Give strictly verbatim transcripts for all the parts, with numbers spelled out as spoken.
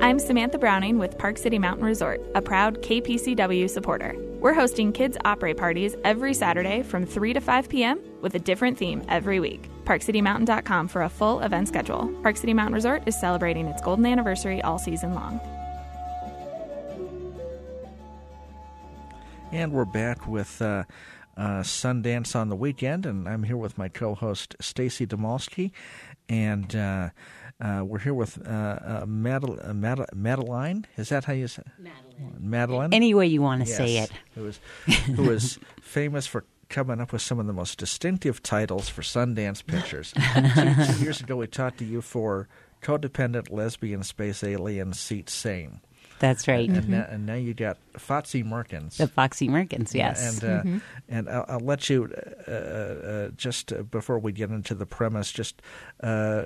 I'm Samantha Browning with Park City Mountain Resort, a proud K P C W supporter. We're hosting kids' opera parties every Saturday from three to five p.m. with a different theme every week. park city mountain dot com for a full event schedule. Park City Mountain Resort is celebrating its golden anniversary all season long. And we're back with uh, uh, Sundance on the Weekend, and I'm here with my co-host Stacy Demolsky, and uh, uh, we're here with uh, uh, Madel- uh, Madel- Madeline. Is that how you say it? Madeline. Madeline? Any way you want to yes. say it. Who was, who was famous for coming up with some of the most distinctive titles for Sundance pictures. two, two years ago, we talked to you for Codependent Lesbian Space Alien Seat Sane. That's right. And, Mm-hmm. now, and now you got Foxy Merkins. The Foxy Merkins, yes. And uh, mm-hmm. and I'll, I'll let you uh, uh, just uh, before we get into the premise, just uh,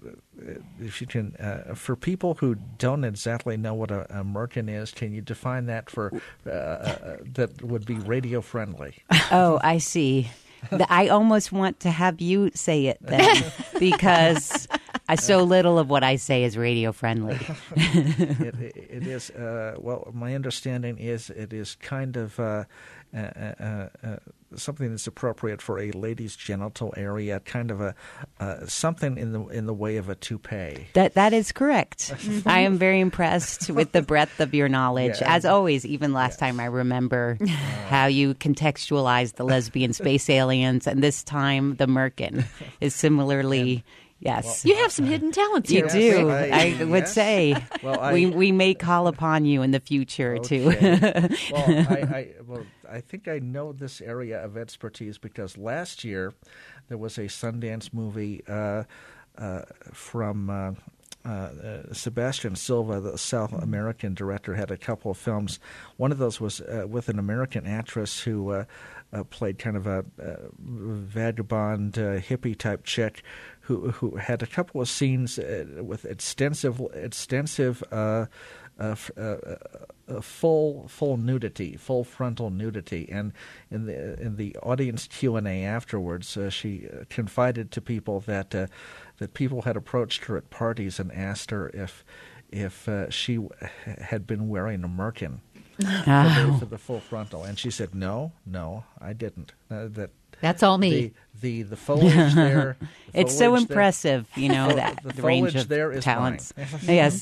if you can, uh, for people who don't exactly know what a, a Merkin is, can you define that for uh, uh, that would be radio friendly? Oh, I see. I almost want to have you say it then, because I, so little of what I say is radio friendly. it, it is. Uh, well, my understanding is it is kind of uh, uh, uh, uh, something that's appropriate for a lady's genital area, kind of a uh, something in the in the way of a toupee. That that is correct. I am very impressed with the breadth of your knowledge, Yeah. as always. Even last yes. time, I remember uh, how you contextualized the lesbian space aliens, and this time the Merkin is similarly. And, Yes. Well, you have some hidden talents here. You do. I, I would yes. say. Well, I, we we may call upon you in the future, okay. too. well, I, I, well, I think I know this area of expertise because last year there was a Sundance movie uh, uh, from uh, uh, uh, Sebastian Silva, the South American director, had a couple of films. One of those was uh, with an American actress who uh, uh, played kind of a uh, vagabond uh, hippie-type chick who who had a couple of scenes uh, with extensive extensive uh, uh, uh, uh, full full nudity, full frontal nudity, and in the in the audience Q and A afterwards, uh, she uh, confided to people that uh, that people had approached her at parties and asked her if if uh, she w- had been wearing a Merkin Oh. for, the, for the full frontal, and she said, "No, no, I didn't." Uh, that. That's all me. The the, the foliage there. The it's so foliage impressive, there, you know, that the, the range foliage of there is talents. mine. Yes.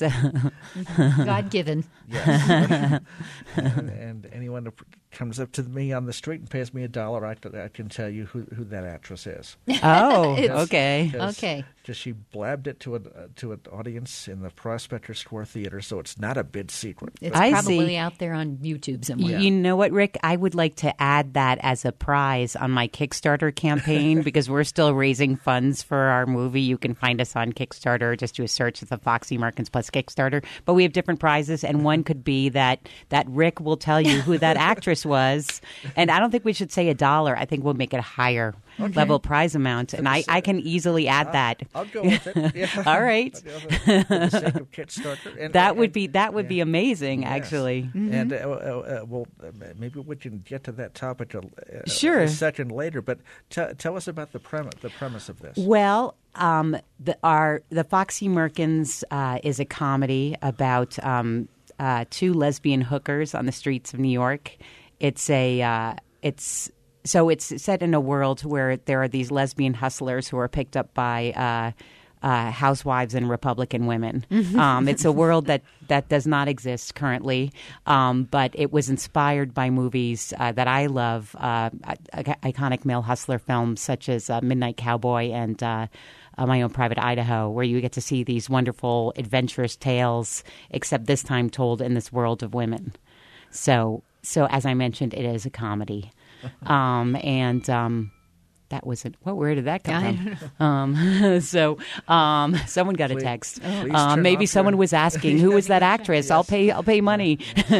God given. Yes. and, and anyone who comes up to me on the street and pays me a dollar, I, I can tell you who, who that actress is. Oh, okay. Cause, okay. Because she blabbed it to, a, uh, to an audience in the Prospector Square Theater, so it's not a big secret. It's I probably see. out there on YouTube somewhere. Yeah. You know what, Rick? I would like to add that as a prize on my Kickstarter campaign because we're still raising funds for our movie. You can find us on Kickstarter. Just do a search of the Foxy Merkins plus Kickstarter. But we have different prizes, and one could be that, that Rick will tell you who that actress was. And I don't think we should say a dollar. I think we'll make it a higher okay. level prize amount. And I, I can easily add I'll, that. I'll go with it. Yeah. All right. For the sake of Kickstarter. And, that and, would be that would yeah. be amazing, yes. actually. Mm-hmm. And uh, uh, uh, well, uh, maybe we can get to that topic a, uh, sure. a second later. But t- tell us about the premise. The premise of this. Well, um, the our the Foxy Merkins uh, is a comedy about um, uh, two lesbian hookers on the streets of New York. It's a uh, it's so it's set in a world where there are these lesbian hustlers who are picked up by uh, uh, housewives and Republican women. Um, it's a world that, that does not exist currently, um, but it was inspired by movies uh, that I love, uh, iconic male hustler films such as uh, Midnight Cowboy and uh, uh, My Own Private Idaho, where you get to see these wonderful adventurous tales, except this time told in this world of women. So, so as I mentioned, it is a comedy, um, and um, that was it. What? Where did that come from? Um, so, um, someone got please, a text. Uh, maybe someone your... was asking, "Who was that actress?" Yes. I'll pay. I'll pay money.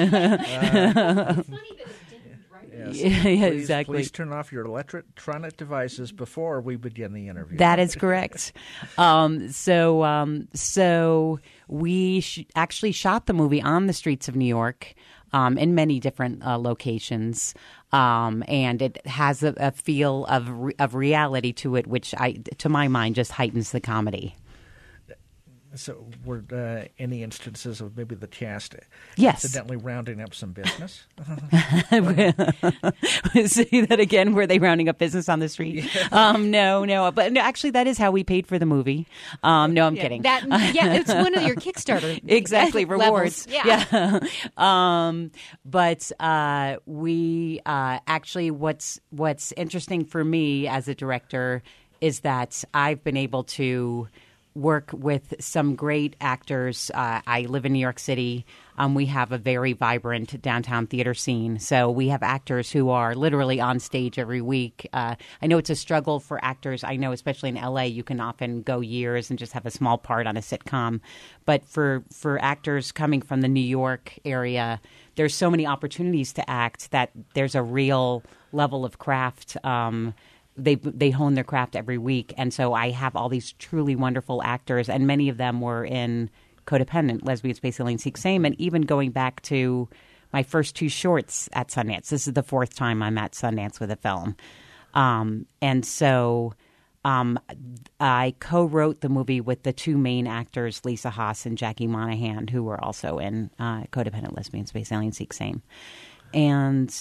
uh, Yes. Yeah, please, exactly. Please turn off your electronic devices before we begin the interview. That is correct. um, so, um, so we sh- actually shot the movie on the streets of New York, um, in many different uh, locations, um, and it has a, a feel of re- of reality to it, which, I, to my mind, just heightens the comedy. So, were uh, any instances of maybe the cast Yes. accidentally rounding up some business? Say that again. Were they rounding up business on the street? Yeah. Um, no, no. But no, actually, that is how we paid for the movie. Um, no, I'm Yeah, kidding. That, yeah, it's one of your Kickstarter exactly levels. rewards. Yeah. yeah. um, but uh, we uh, actually, what's what's interesting for me as a director is that I've been able to work with some great actors. Uh, I live in New York City. Um, we have a very vibrant downtown theater scene. So we have actors who are literally on stage every week. Uh, I know it's a struggle for actors. I know especially in L A, you can often go years and just have a small part on a sitcom. But for, for actors coming from the New York area, there's so many opportunities to act that there's a real level of craft. Um, They they hone their craft every week, and so I have all these truly wonderful actors, and many of them were in Codependent, Lesbian, Space Alien, Seek Same, and even going back to my first two shorts at Sundance. This is the fourth time I'm at Sundance with a film, um, and so um, I co-wrote the movie with the two main actors, Lisa Haas and Jackie Monahan, who were also in uh, Codependent, Lesbian, Space Alien, Seek Same, and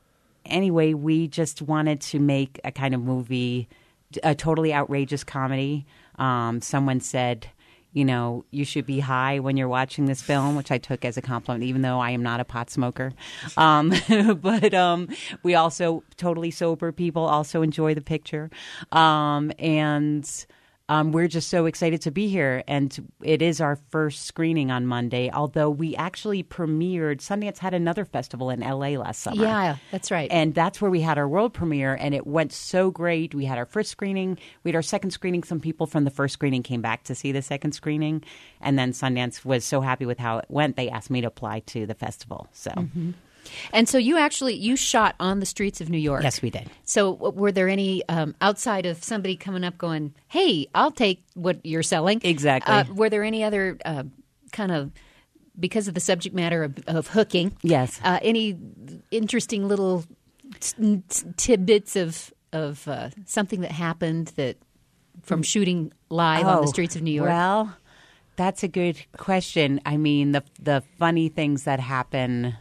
anyway, we just wanted to make a kind of movie, a totally outrageous comedy. Um, someone said, you know, you should be high when you're watching this film, which I took as a compliment, even though I am not a pot smoker. Um, but um, we also, totally sober people also enjoy the picture. Um, and... Um, we're just so excited to be here, and it is our first screening on Monday, although we actually premiered. Sundance had another festival in L A last summer. Yeah, that's right. And that's where we had our world premiere, and it went so great. We had our first screening. We had our second screening. Some people from the first screening came back to see the second screening, and then Sundance was so happy with how it went, they asked me to apply to the festival. So. Mm-hmm. And so you actually, you shot on the streets of New York. Yes, we did. So were there any, um, outside of somebody coming up going, hey, I'll take what you're selling? Exactly. Uh, were there any other uh, kind of, because of the subject matter of, of hooking, Yes. uh, any interesting little t- t- tidbits of, of uh, something that happened that from shooting live on the streets of New York? Well, that's a good question. I mean, the the funny things that happen,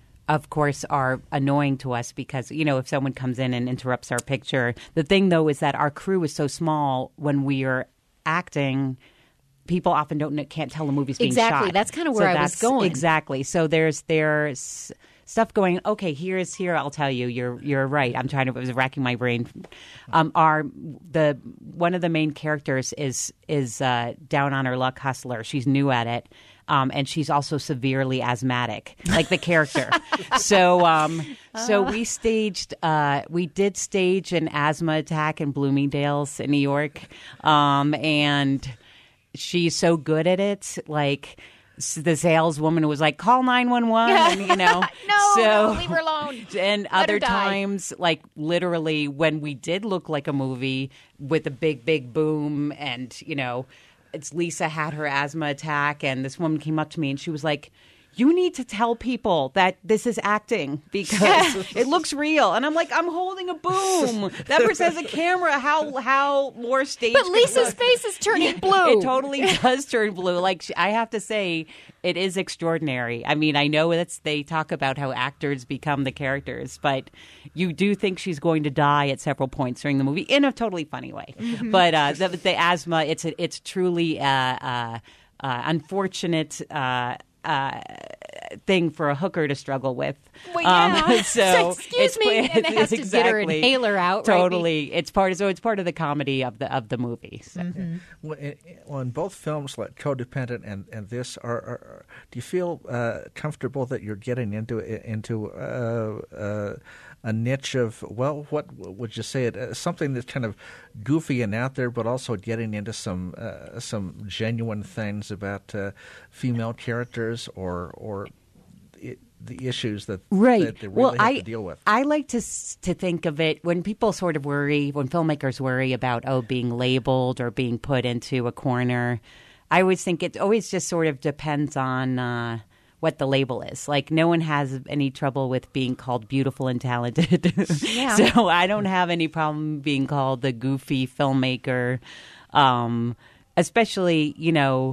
of course, are annoying to us because, you know, if someone comes in and interrupts our picture. The thing, though, is that our crew is so small when we are acting, people often don't know, can't tell the movie's being shot. Exactly. That's kind of where so I was that's- going. Exactly. So there's there's stuff going, okay, here's here, I'll tell you, you're you're right. I'm trying to, I was racking my brain. Um, our, the, one of the main characters is, is uh, down on her luck hustler. She's new at it. Um, and she's also severely asthmatic, like the character. so, um, so we staged, uh, we did stage an asthma attack in Bloomingdale's in New York, um, and she's so good at it. Like s- the saleswoman was like, "Call nine one one," and you know, No, so, no, leave her alone. And Let her other die. times, like literally, when we did look like a movie with a big, big boom, and you know. It's Lisa had her asthma attack, and this woman came up to me and she was like, you need to tell people that this is acting because it looks real. And I'm like, I'm holding a boom. That person has a camera. How how more stage? But Lisa's face is turning blue. It totally does turn blue. Like, I have to say, it is extraordinary. I mean, I know it's, they talk about how actors become the characters, but you do think she's going to die at several points during the movie in a totally funny way. Mm-hmm. But uh, the, the asthma, it's a, it's truly uh, uh, uh, unfortunate. Uh, uh, thing for a hooker to struggle with. Well, yeah. Um, so Excuse it's, me, and they have to exactly, get her inhaler out, right? Totally, it's part. Of, so it's part of the comedy of the of the movie. So. Mm-hmm. Well, in, well, in both films, like Codependent and, and this, are, are do you feel uh, comfortable that you're getting into into uh, uh, a niche of, well, what would you say it uh, something that's kind of goofy and out there, but also getting into some uh, some genuine things about uh, female characters or or it, the issues that, right. that they really well, have I, to deal with. I like to to think of it when people sort of worry, when filmmakers worry about, oh, being labeled or being put into a corner. I always think it always just sort of depends on uh, what the label is. Like, no one has any trouble with being called beautiful and talented. Yeah. So I don't have any problem being called the goofy filmmaker, um, especially, you know,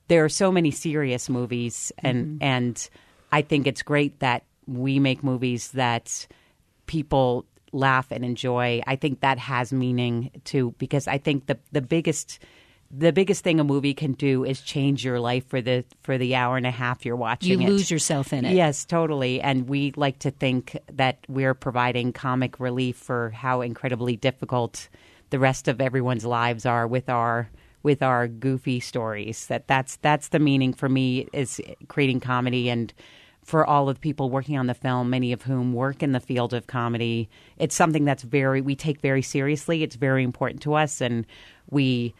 there are so many serious movies, and mm-hmm. and I think it's great that we make movies that people laugh and enjoy. I think that has meaning too, because I think the the biggest the biggest thing a movie can do is change your life for the for the hour and a half you're watching you it. You lose yourself in it. Yes, totally. And we like to think that we're providing comic relief for how incredibly difficult the rest of everyone's lives are with our with our goofy stories. That that's that's the meaning for me, is creating comedy. And for all of the people working on the film, many of whom work in the field of comedy, it's something that's very we take very seriously. It's very important to us, and we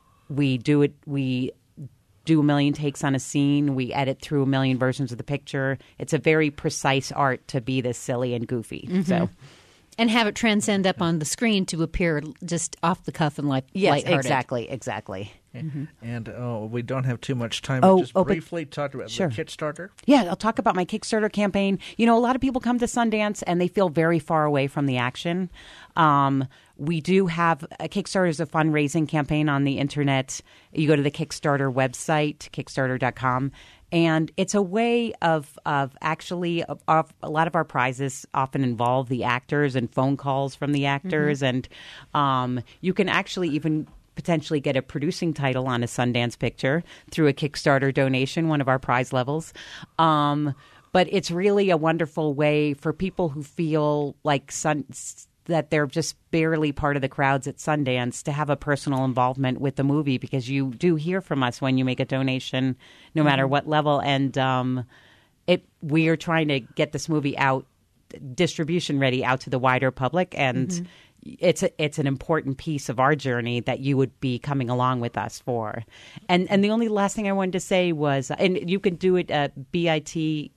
we do it. We do a million takes on a scene. We edit through a million versions of the picture. It's a very precise art to be this silly and goofy. Mm-hmm. So. And have it transcend up on the screen to appear just off the cuff and light, yes, lighthearted. exactly, exactly. Mm-hmm. And oh, we don't have too much time. Oh, just oh, briefly talk about sure. the Kickstarter. Yeah, I'll talk about my Kickstarter campaign. You know, a lot of people come to Sundance and they feel very far away from the action. Um, we do have a Kickstarter is a fundraising campaign on the internet. You go to the Kickstarter website, kickstarter dot com. And it's a way of of actually of, of a lot of our prizes often involve the actors and phone calls from the actors, mm-hmm. and um, you can actually even potentially get a producing title on a Sundance picture through a Kickstarter donation, one of our prize levels. Um, but it's really a wonderful way for people who feel like Sun. that they're just barely part of the crowds at Sundance to have a personal involvement with the movie, because you do hear from us when you make a donation, no matter mm-hmm. what level. And um, it we are trying to get this movie out, distribution ready, out to the wider public. And mm-hmm. it's a, it's an important piece of our journey that you would be coming along with us for. And and the only last thing I wanted to say was, and you can do it at bit.ly,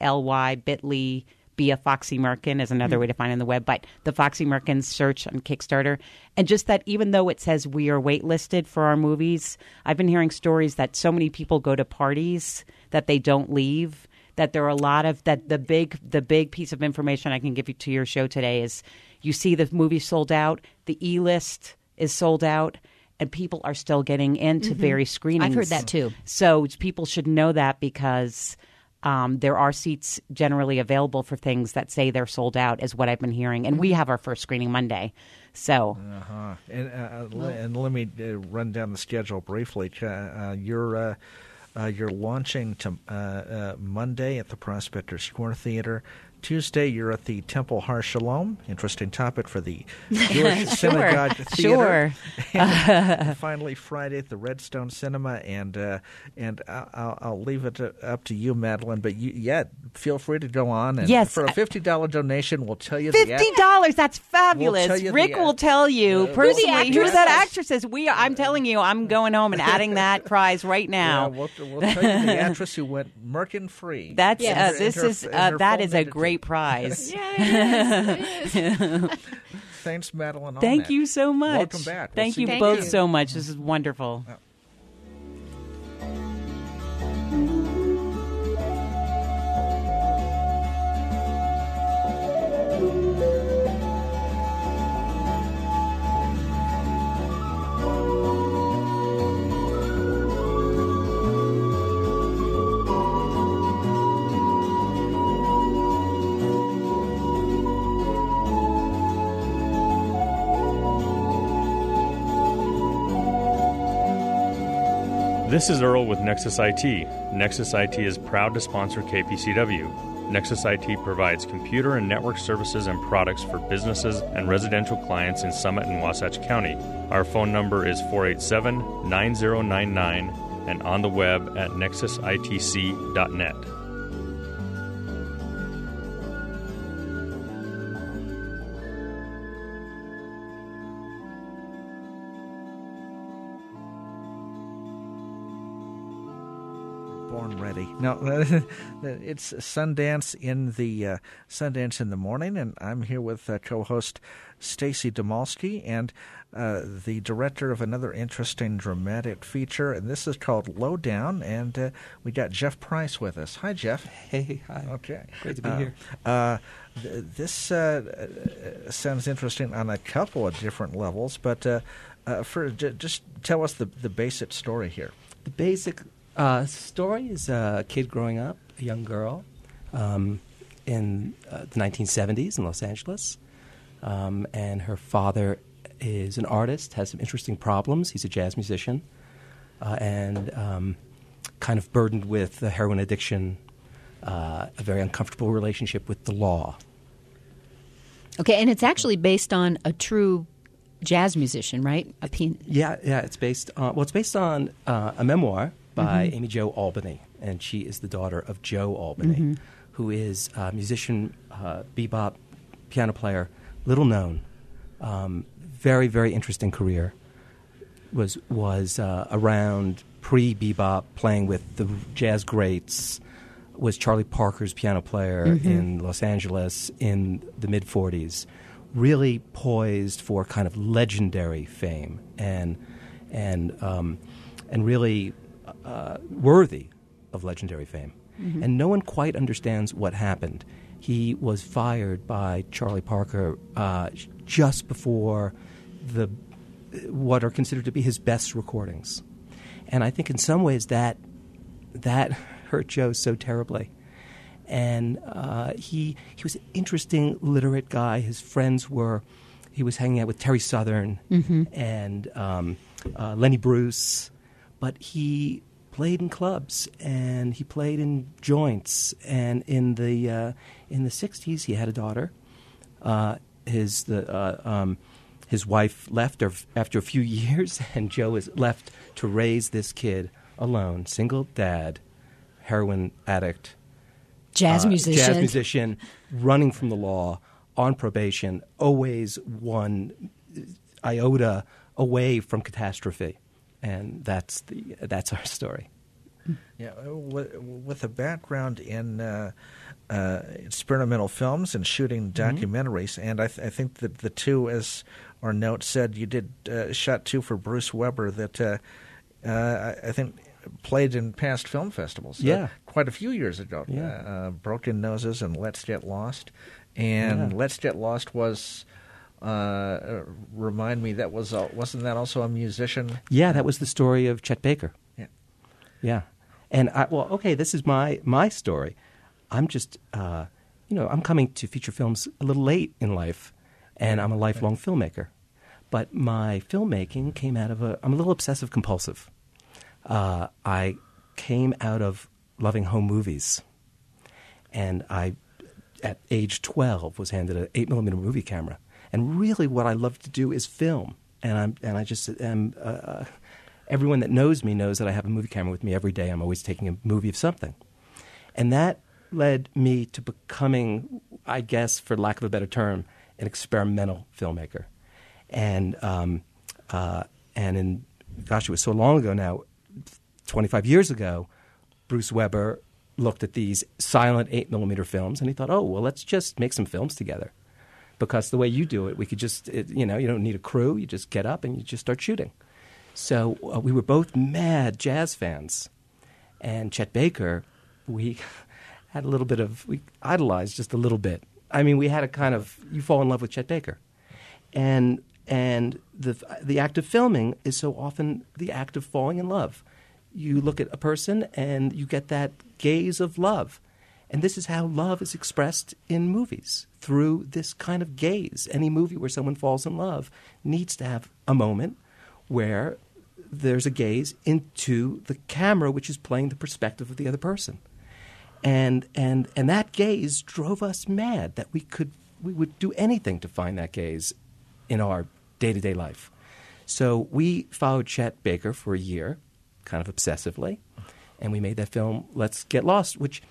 bit.ly, Be a Foxy Merkin is another mm. way to find it on the web, but the Foxy Merkins search on Kickstarter. And just that even though it says we are waitlisted for our movies, I've been hearing stories that so many people go to parties that they don't leave, that there are a lot of, that the big the big piece of information I can give you to your show today is you see the movie sold out, the E-list is sold out, and people are still getting into mm-hmm. various screenings. I've heard that too. So people should know that, because Um, there are seats generally available for things that say they're sold out, is what I've been hearing. And we have our first screening Monday. So, uh-huh. and, uh, well, and let me uh, run down the schedule briefly. Uh, you're uh, uh, you're launching to uh, uh, Monday at the Prospector Square Theater. Tuesday, you're at the Temple Har Shalom. Interesting topic for the Jewish sure. Synagogue Theater. Sure. And finally, Friday at the Redstone Cinema. And uh, and I'll, I'll leave it to, up to you, Madeline. But you, yeah, feel free to go on. And yes. for a fifty dollars donation, we'll tell you fifty dollars, the that's fabulous. We'll Rick the, will tell you uh, personally who who that actress is. We are, I'm telling you, I'm going home and adding that prize right now. Yeah, we'll, we'll tell you the actress who went Merkin free. That's yes. uh, this her, is uh, that is a great prize. Yeah, it is. It is. Thanks, Madeline. Thank you so much. Welcome back. We'll Thank see you you both again. so much. This is wonderful. Yeah. This is Earl with Nexus I T. Nexus I T is proud to sponsor K P C W. Nexus I T provides computer and network services and products for businesses and residential clients in Summit and Wasatch County. Our phone number is four eight seven, nine zero nine nine and on the web at nexus I T C dot net. Born ready. No, it's Sundance in the uh, Sundance in the morning, and I'm here with uh, co-host Stacy Demalski and uh, the director of another interesting dramatic feature, and this is called Lowdown, and uh, we got Jeff Price with us. Hi, Jeff. Hey, hi. Okay. Great to be uh, here. Uh, th- this uh, sounds interesting on a couple of different levels, but uh, uh, for j- just tell us the, the basic story here. The basic Uh, story is a kid growing up, a young girl, um, in uh, the nineteen seventies in Los Angeles. Um, and her father is an artist, has some interesting problems. He's a jazz musician, uh, and um, kind of burdened with the heroin addiction, uh, a very uncomfortable relationship with the law. Okay, and it's actually based on a true jazz musician, right? A pian- Yeah, yeah. It's based on well, it's based on uh, a memoir by Mm-hmm. Amy Jo Albany, and she is the daughter of Joe Albany, Mm-hmm. who is a musician, uh, bebop, piano player, little known, um, very very interesting career. Was was uh, around pre bebop, playing with the jazz greats. Was Charlie Parker's piano player Mm-hmm. in Los Angeles in the mid forties. Really poised for kind of legendary fame and and um, and really uh, worthy of legendary fame. Mm-hmm. And no one quite understands what happened. He was fired by Charlie Parker uh, just before the what are considered to be his best recordings, and I think in some ways that that hurt Joe so terribly. And uh, he he was an interesting, literate guy. His friends were, he was hanging out with Terry Southern Mm-hmm. and um, uh, Lenny Bruce, but he played in clubs and he played in joints. And in the uh, in the sixties, he had a daughter. Uh, his the uh, um, his wife left after a few years, and Joe is left to raise this kid alone, single dad, heroin addict. Jazz Uh, musician. Jazz musician, running from the law, on probation, always one iota away from catastrophe. And that's the that's our story. Yeah, with, with a background in uh, uh, experimental films and shooting documentaries, mm-hmm. and I, th- I think that the two, as our note said, you did uh, shot two for Bruce Weber that uh, uh, I, I think played in past film festivals. Yeah. Uh, quite a few years ago. Yeah. Uh, Broken Noses and Let's Get Lost. And Yeah. Let's Get Lost was, uh, remind me, that was, uh, wasn't that also a musician? Yeah, that was the story of Chet Baker. Yeah. Yeah. And, I, well, okay, this is my, my story. I'm just, uh, you know, I'm coming to feature films a little late in life, and I'm a lifelong filmmaker. But my filmmaking came out of a, I'm a little obsessive compulsive. Uh, I came out of loving home movies, and I, at age twelve, was handed an eight millimeter movie camera. And really, what I love to do is film. And I'm, and I just am. Uh, everyone that knows me knows that I have a movie camera with me every day. I'm always taking a movie of something, and that led me to becoming, I guess, for lack of a better term, an experimental filmmaker. And um, uh, and in gosh, it was so long ago now. twenty-five years ago, Bruce Weber looked at these silent eight millimeter films, and he thought, oh, well, let's just make some films together. Because the way you do it, we could just, it, you know, you don't need a crew. You just get up and you just start shooting. So uh, we were both mad jazz fans. And Chet Baker, we had a little bit of, we idolized just a little bit. I mean, we had a kind of, you fall in love with Chet Baker. And and the the act of filming is so often the act of falling in love. You look at a person and you get that gaze of love. And this is how love is expressed in movies, through this kind of gaze. Any movie where someone falls in love needs to have a moment where there's a gaze into the camera, which is playing the perspective of the other person. And and and that gaze drove us mad, that we could we would do anything to find that gaze in our day-to-day life. So we followed Chet Baker for a year, kind of obsessively, and we made that film, Let's Get Lost, which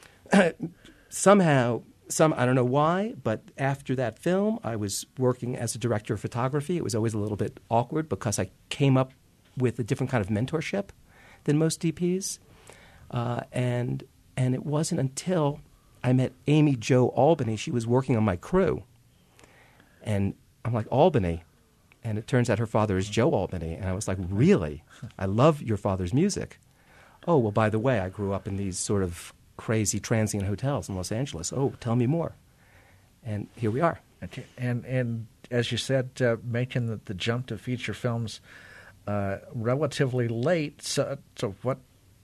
somehow, some I don't know why, but after that film, I was working as a director of photography. It was always a little bit awkward because I came up with a different kind of mentorship than most D Ps. Uh, and and it wasn't until I met Amy Jo Albany. She was working on my crew. And I'm like, Albany? And it turns out her father is Joe Albany. And I was like, really? I love your father's music. Oh, well, by the way, I grew up in these sort of crazy transient hotels in Los Angeles. Oh, tell me more. And here we are. Okay. And and as you said, uh, making the, the jump to feature films uh, relatively late. So, so what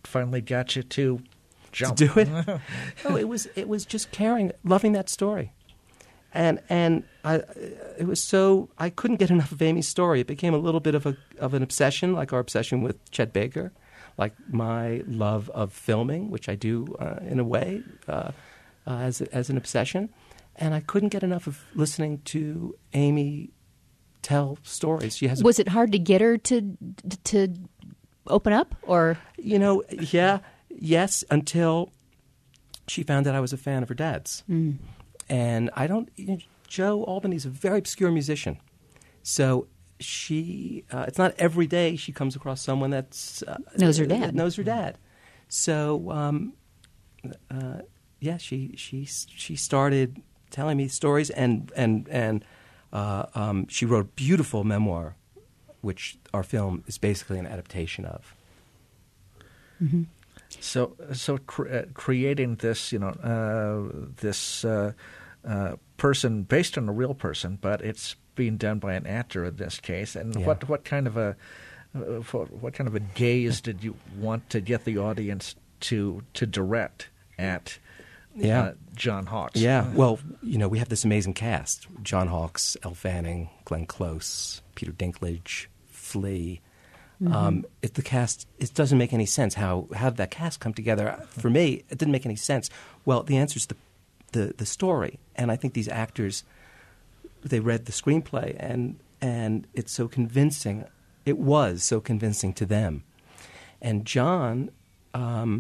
finally got you to jump? To do it? No, it was it was just caring, loving that story. And and I, it was so I couldn't get enough of Amy's story. It became a little bit of a of an obsession, like our obsession with Chet Baker, like my love of filming, which I do uh, in a way uh, uh, as as an obsession. And I couldn't get enough of listening to Amy tell stories. She has. Was it hard to get her to to open up, or you know, yeah, yes, until she found out I was a fan of her dad's. Mm. And I don't, you know, Joe Albany's a very obscure musician. So she, uh, it's not every day she comes across someone that's... Uh, knows her dad. That knows her dad. So, um, uh, yeah, she, she, she started telling me stories, and, and, and uh, um, she wrote a beautiful memoir, which our film is basically an adaptation of. Mm-hmm. So, so cre- uh, creating this, you know, uh, this uh, uh, person based on a real person, but it's being done by an actor in this case. And Yeah. what what kind of a uh, for, what kind of a gaze did you want to get the audience to to direct at Yeah. uh, John Hawkes? Yeah, well, you know, we have this amazing cast: John Hawkes, Elle Fanning, Glenn Close, Peter Dinklage, Flea. Mm-hmm. Um, it, the cast, it doesn't make any sense. How how did that cast come together? For me, it didn't make any sense. Well, the answer is the, the, the story. And I think these actors, they read the screenplay, and, and it's so convincing. It was so convincing to them. And John, um,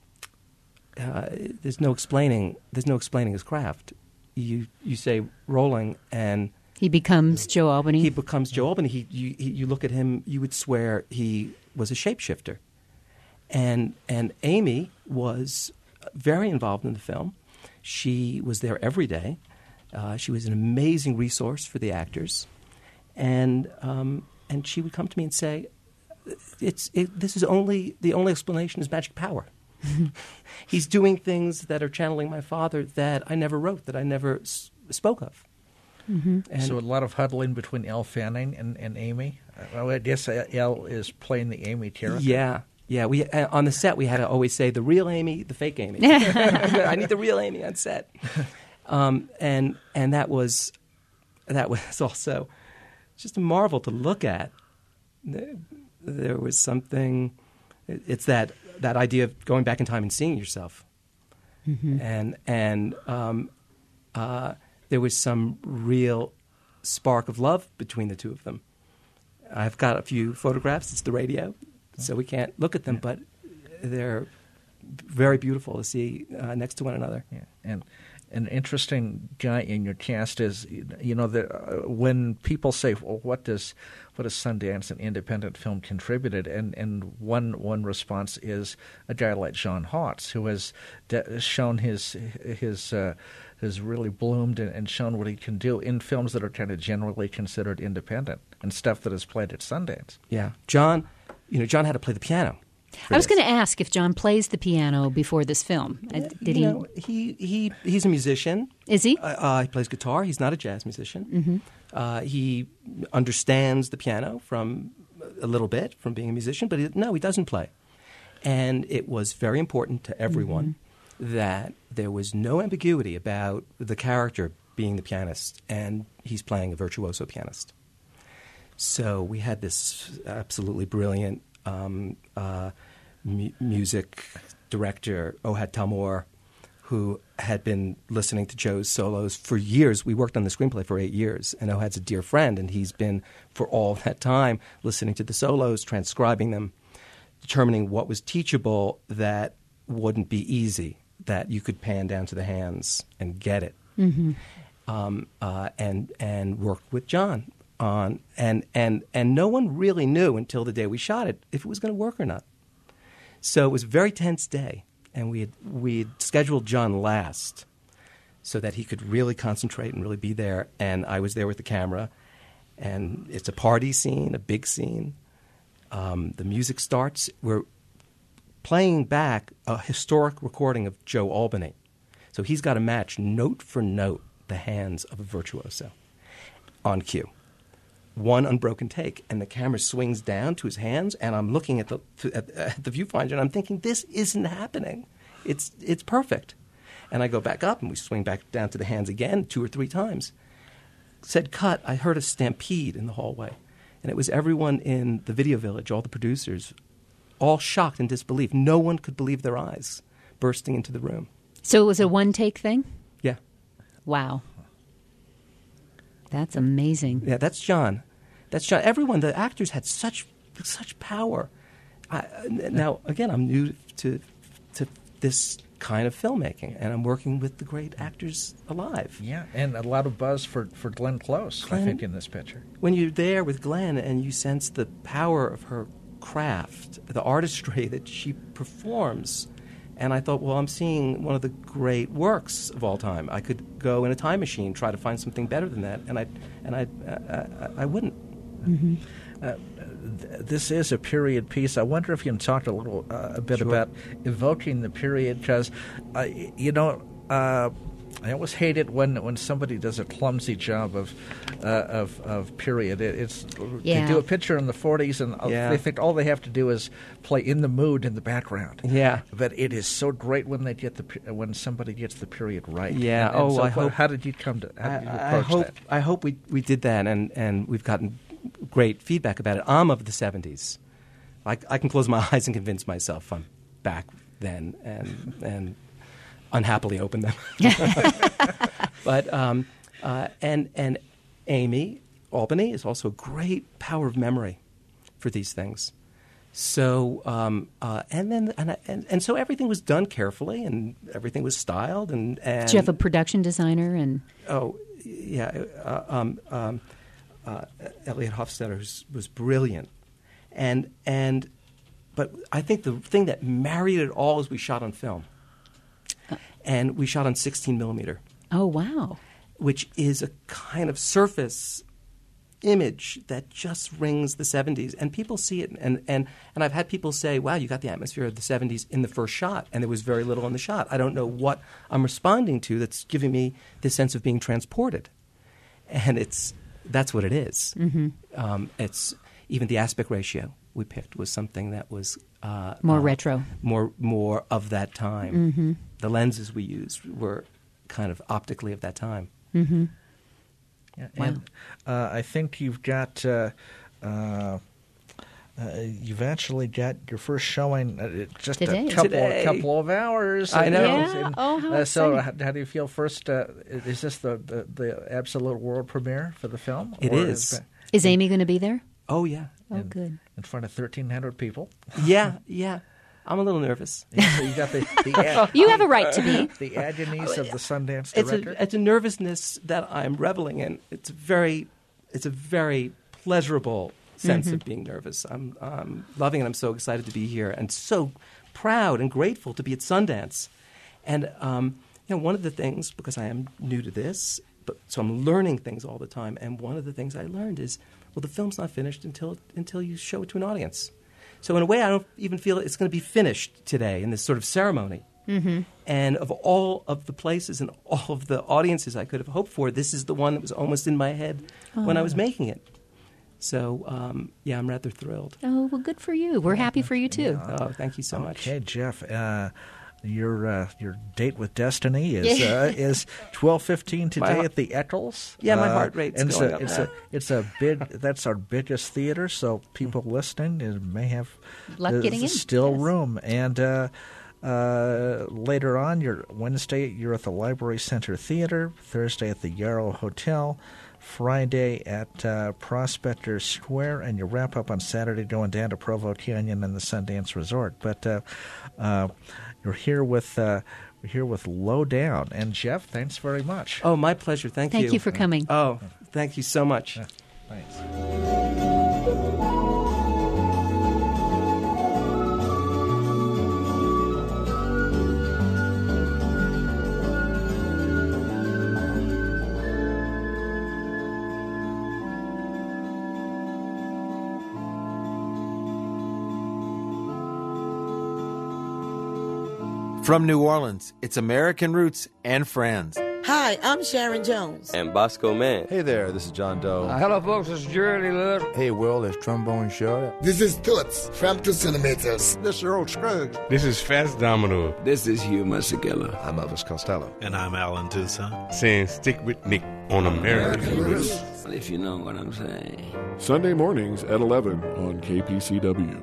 uh, there's no explaining, there's no explaining his craft. You, you say rolling, and... he becomes Joe Albany? He becomes Joe Albany. He, you, he, you look at him, you would swear he was a shapeshifter. And and Amy was very involved in the film. She was there every day. Uh, she was an amazing resource for the actors. And um, and she would come to me and say, "It's it, this is only the only explanation is magic power. He's doing things that are channeling my father that I never wrote, that I never s- spoke of." Mm-hmm. And So a lot of huddling between Elle Fanning and, and Amy. Uh, well, I guess Elle is playing the Amy character. Yeah, yeah. We uh, on the set we had to always say the real Amy, the fake Amy. I need the real Amy on set, um, and and that was that was also just a marvel to look at. There was something. It's that that idea of going back in time and seeing yourself, Mm-hmm. and and um, uh, there was some real spark of love between the two of them. I've got a few photographs. It's the radio, so we can't look at them, but they're very beautiful to see uh, next to one another. Yeah. And an interesting guy in your cast is, you know, the, uh, when people say, well, what does what does Sundance and independent film contributed? And and one one response is a guy like John Hawkes, who has de- shown his his uh, has really bloomed and, and shown what he can do in films that are kind of generally considered independent and stuff that is played at Sundance. Yeah, John, you know, John had to play the piano. I was going to ask if John plays the piano before this film. Uh, Did you he? know, he he he's a musician. Is he? Uh, uh, he plays guitar. He's not a jazz musician. Mm-hmm. Uh, he understands the piano from a little bit from being a musician, but he, no, he doesn't play. And it was very important to everyone mm-hmm. that there was no ambiguity about the character being the pianist, and he's playing a virtuoso pianist. So we had this absolutely brilliant um, uh, mu- music director, Ohad Talmor, who had been listening to Joe's solos for years. We worked on the screenplay for eight years, and Ohad's a dear friend, and he's been, for all that time, listening to the solos, transcribing them, determining what was teachable that wouldn't be easy, that you could pan down to the hands and get it, Mm-hmm. um, uh, and and worked with John on, and, and, and no one really knew until the day we shot it if it was going to work or not. So it was a very tense day. And we had we had scheduled John last so that he could really concentrate and really be there. And I was there with the camera. And it's a party scene, a big scene. Um, the music starts. We're playing back a historic recording of Joe Albany. So he's got to match note for note the hands of a virtuoso on cue. one unbroken take, and the camera swings down to his hands, and I'm looking at the to, at, at the viewfinder, and I'm thinking, this isn't happening. It's it's perfect. And I go back up, and we swing back down to the hands again two or three times. Said cut, I heard a stampede in the hallway. And it was everyone in the video village, all the producers, all shocked in disbelief. No one could believe their eyes bursting into the room. So it was a one-take thing? Yeah. Wow. That's amazing. Yeah, that's John. That's John. Everyone, the actors had such such power. I, now, again, I'm new to to this kind of filmmaking, and I'm working with the great actors alive. Yeah, and a lot of buzz for, for Glenn Close, Glenn, I think, in this picture. When you're there with Glenn and you sense the power of her craft, the artistry that she performs, and I thought, well, I'm seeing one of the great works of all time. I could go in a time machine, try to find something better than that, and I and I I, I wouldn't. Mm-hmm. Uh, th- this is a period piece. I wonder if you can talk a little uh, a bit Sure. about evoking the period, because uh, you know uh, I always hate it when, when somebody does a clumsy job of uh, of, of period. It, it's Yeah. they do a picture in the forties, and Yeah. they think all they have to do is play in the mood in the background. Yeah. But it is so great when they get the pe- when somebody gets the period right. Yeah. And, and Oh, so I what- hope- How did you come to? How did you I, I approach hope that? I hope we we did that, and, and we've gotten great feedback about it. I'm of the seventies. I, I can close my eyes and convince myself I'm back then, and and unhappily open them. But um, uh, and and Amy Albany is also a great power of memory for these things. So um, uh, and then and, I- and and so everything was done carefully, and everything was styled, and, and Did you have a production designer? And Oh, yeah. Uh, um, um, uh, Elliot Hofstetter was, was brilliant. And, and, but I think the thing that married it all is we shot on film. And we shot on sixteen millimeter, oh, wow. which is a kind of surface image that just rings the seventies. And people see it. And, and, and I've had people say, wow, you got the atmosphere of the seventies in the first shot. And there was very little in the shot. I don't know what I'm responding to that's giving me this sense of being transported. And it's that's what it is. Mm-hmm. Um, it's even the aspect ratio we picked was something that was uh, More uh, retro. more more of that time. Mm-hmm. The lenses we used were kind of optically of that time. Mm-hmm. Yeah, Wow. and uh, I think you've got uh, uh, uh, you've actually got your first showing uh, just Today. a couple Today. couple of hours. I know. Yeah. Oh, how uh, so exciting. how, how do you feel? First, uh, is this the, the, the absolute world premiere for the film? It Or is. it- Is Amy going to be there? Oh yeah, Oh, in, good. in front of thirteen hundred people. yeah, yeah. I'm a little nervous. Yeah, so you got the the, ad, You have a right to be. the agonies of the Sundance It's director. a it's a nervousness that I'm reveling in. It's very it's a very pleasurable sense Mm-hmm. of being nervous. I'm um, loving it. I'm so excited to be here and so proud and grateful to be at Sundance. And um, you know, one of the things, because I am new to this, but so I'm learning things all the time. And one of the things I learned is, well, the film's not finished until until you show it to an audience. So in a way, I don't even feel it's going to be finished today in this sort of ceremony. Mm-hmm. And of all of the places and all of the audiences I could have hoped for, this is the one that was almost in my head when I was making it. So, um, yeah, I'm rather thrilled. Oh, well, good for you. We're happy for you, too. Oh, thank you so much. Okay, Jeff. Uh, your uh, your date with Destiny is uh, is twelve fifteen today heart- at the Eccles. Yeah, my Uh, heart rate's and it's going a, up It's now. a it's a big. That's our biggest theater. So people listening it may have Luck there's getting in, still yes. room. And uh, uh, later on, you're Wednesday you're at the Library Center Theater. Thursday at the Yarrow Hotel. Friday at uh, Prospector Square, and you wrap up on Saturday going down to Provo Canyon and the Sundance Resort. But uh, uh, you're here with uh, we're here with Low Down, and Jeff, thanks very much. Oh, my pleasure. Thank, Thank you. you for coming. Oh, thank you so much. Thanks. From New Orleans, it's American Roots and Friends. Hi, I'm Sharon Jones. And Bosco Man. Hey there, this is John Doe. Uh, hello, folks, this is Jerry Lewis. Hey, Will, it's Trombone Shorty. This is Toots from Two Centimeters. This is Earl Scruggs. This is Fats Domino. This is Hugh Masekela. I'm Elvis Costello. And I'm Alan Toussaint. Saying stick with Nick on American Roots. If you know what I'm saying. Sunday mornings at eleven on K P C W.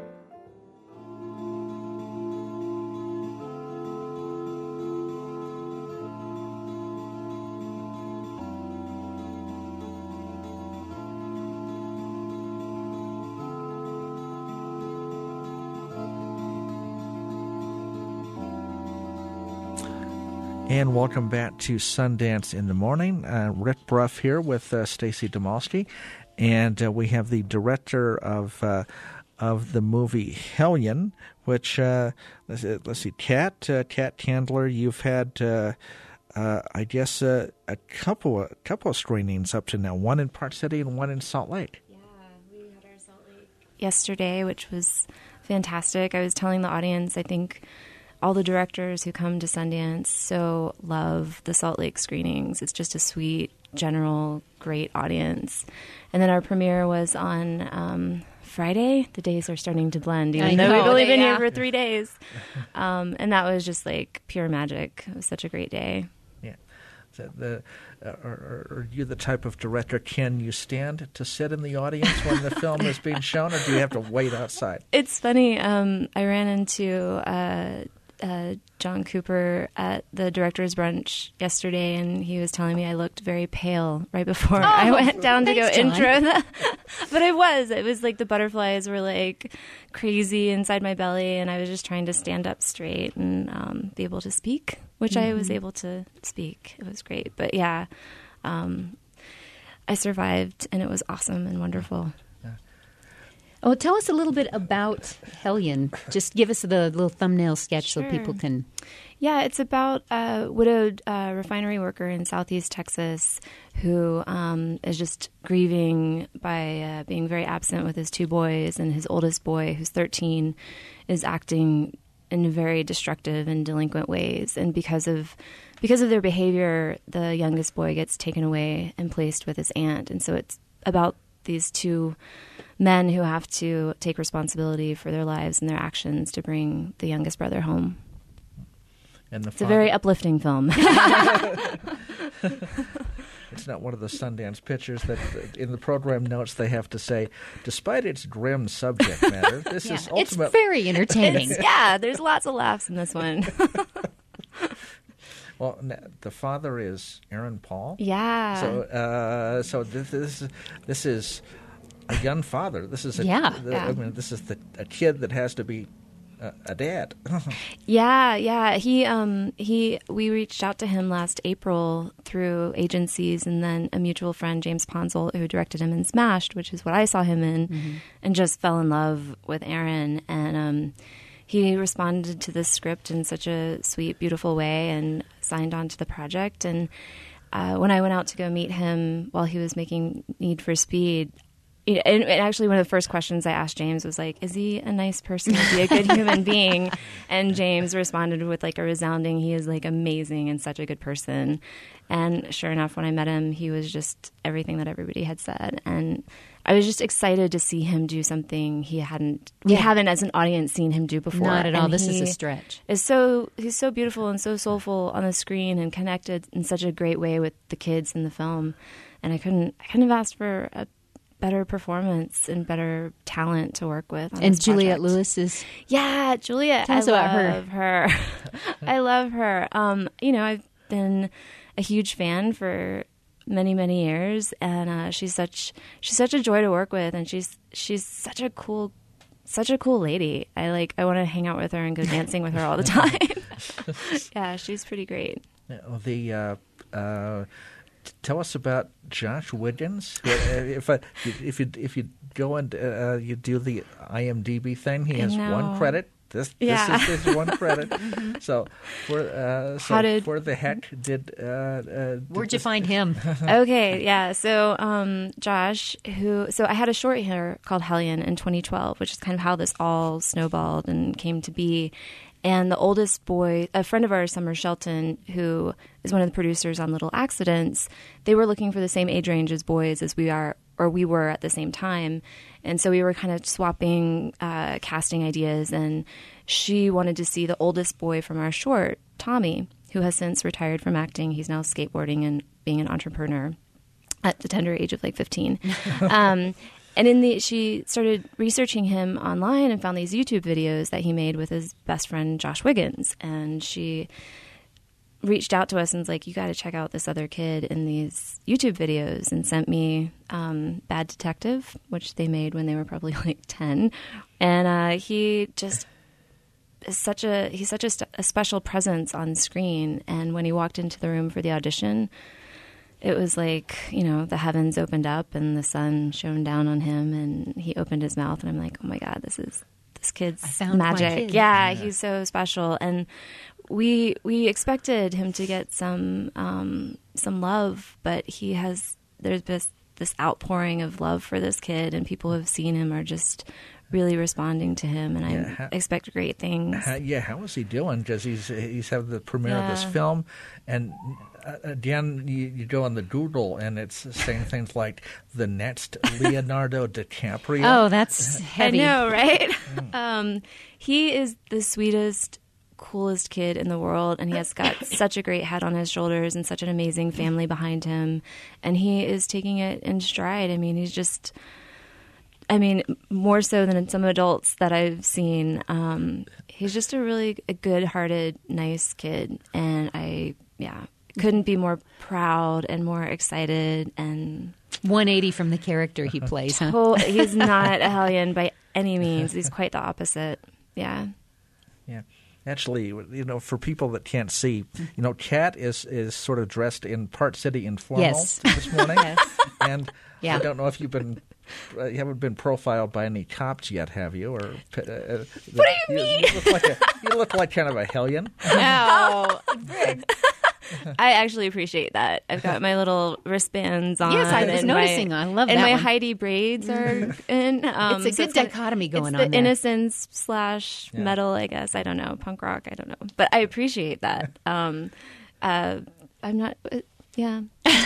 And welcome back to Sundance in the Morning. Uh, Rick Bruff here with uh, Stacy Demalski, and uh, we have the director of uh, of the movie Hellion, which uh, let's, let's see, Kat uh, Kat Candler. You've had, uh, uh, I guess, uh, a couple a couple of screenings up to now. One in Park City and one in Salt Lake. Yeah, we had our Salt Lake yesterday, which was fantastic. I was telling the audience, I think all the directors who come to Sundance so love the Salt Lake screenings. It's just a sweet, general, great audience. And then our premiere was on um, Friday. The days are starting to blend, even though we've only been yeah. here for three days. Um, and that was just like pure magic. It was such a great day. Yeah. So the, uh, are, are you the type of director, can you stand to sit in the audience when the film is being shown, or do you have to wait outside? It's funny. Um, I ran into Uh, Uh, John Cooper at the director's brunch yesterday, and he was telling me I looked very pale right before oh, I went down to thanks, go John. intro. The, but I was. It was like the butterflies were like crazy inside my belly, and I was just trying to stand up straight and um, be able to speak, which mm-hmm. I was able to speak. It was great. But yeah, um, I survived, and it was awesome and wonderful. Oh, tell us a little bit about Hellion. Just give us the little thumbnail sketch sure. so people can... Yeah, it's about a widowed uh, refinery worker in southeast Texas who um, is just grieving by uh, being very absent with his two boys, and his oldest boy, who's thirteen, is acting in very destructive and delinquent ways. And because of because of their behavior, the youngest boy gets taken away and placed with his aunt. And so it's about these two men who have to take responsibility for their lives and their actions to bring the youngest brother home. And the it's father- a very uplifting film. It's not one of the Sundance pictures that in the program notes they have to say, despite its grim subject matter, this yeah, is ultimate. It's very entertaining. It's, yeah, there's lots of laughs in this one. Well, the father is Aaron Paul. Yeah. So, uh, so this, this this is a young father. This is a, yeah. The, yeah. I mean, this is the, a kid that has to be a, a dad. yeah, yeah. He um he we reached out to him last April through agencies, and then a mutual friend, James Ponzel, who directed him in Smashed, which is what I saw him in, mm-hmm. and just fell in love with Aaron. And um, he responded to this script in such a sweet, beautiful way, and signed on to the project. And uh, when I went out to go meet him while he was making Need for Speed, you know, and, and actually one of the first questions I asked James was like, is he a nice person? Is he a good human being? And James responded with like a resounding, he is like amazing and such a good person. And sure enough, when I met him, he was just everything that everybody had said. And I was just excited to see him do something he hadn't, we yeah. haven't as an audience seen him do before. Not at all. And this is a stretch. Is so he's so beautiful and so soulful on the screen, and connected in such a great way with the kids in the film. And I couldn't, I couldn't have asked for a better performance and better talent to work with. On and this Juliette project. Lewis is. Yeah, Juliette. Tell us I about love her. her. I love her. Um, you know, I've been a huge fan for many many years, and uh, she's such she's such a joy to work with, and she's she's such a cool such a cool lady. I like I want to hang out with her and go dancing with her all the time. Yeah, she's pretty great. The uh, uh, tell us about Josh Wiggins. if I, if you if you go and uh, you do the I M D B thing, he has one credit. This, yeah. this is his one credit. mm-hmm. So, for uh, so How did, where the heck did uh, uh, did where'd you this, find him? Okay, yeah. So, um, Josh, who so I had a short here called Hellion in twenty twelve, which is kind of how this all snowballed and came to be. And the oldest boy, a friend of ours, Summer Shelton, who is one of the producers on Little Accidents, they were looking for the same age range as boys as we are, or we were at the same time. And so we were kind of swapping uh, casting ideas. And she wanted to see the oldest boy from our short, Tommy, who has since retired from acting. He's now skateboarding and being an entrepreneur at the tender age of like fifteen. um, and in the she started researching him online and found these YouTube videos that he made with his best friend Josh Wiggins. And she reached out to us and was like, you got to check out this other kid in these YouTube videos, and sent me um, Bad Detective, which they made when they were probably like ten. And uh, he just is such a he's such a, st- a special presence on screen. And when he walked into the room for the audition, it was like, you know, the heavens opened up and the sun shone down on him, and he opened his mouth, and I'm like, oh my God, this is this kid's I found magic. my kid. Yeah, Yeah. he's so special. And we we expected him to get some um, some love, but he has there's this this outpouring of love for this kid, and people who have seen him are just really responding to him, and Yeah, I how- expect great things. Uh, yeah, how is he doing? Because he's he's having the premiere of this Yeah. film, and uh, again, you, you go on the Google, and it's saying things like the next Leonardo DiCaprio. Oh, that's heavy. I know, right? um, he is the sweetest, coolest kid in the world, and he has got such a great head on his shoulders and such an amazing family behind him, and he is taking it in stride. I mean, he's just... I mean, more so than some adults that I've seen. Um, he's just a really a good-hearted, nice kid, and I, yeah, couldn't be more proud and more excited. And one eighty from the character he plays, huh? oh, he's not a hellion by any means. He's quite the opposite. Yeah. Yeah. Actually, you know, for people that can't see, you know, Kat is, is sort of dressed in Part City informal Yes. this morning. Yes. And Yeah. I don't know if you've been, uh, you haven't been profiled by any cops yet, have you? Or uh, What do you mean? You look like a, you look like kind of a hellion. Oh, I actually appreciate that. I've got my little wristbands on. Yes, I was and noticing. My, I love and that my one. Heidi braids are in. Um, It's a so good kind of- dichotomy going it's on the there. innocence slash Yeah. metal, I guess. I don't know. Punk rock, I don't know. But I appreciate that. Um, uh, I'm not... Uh, yeah.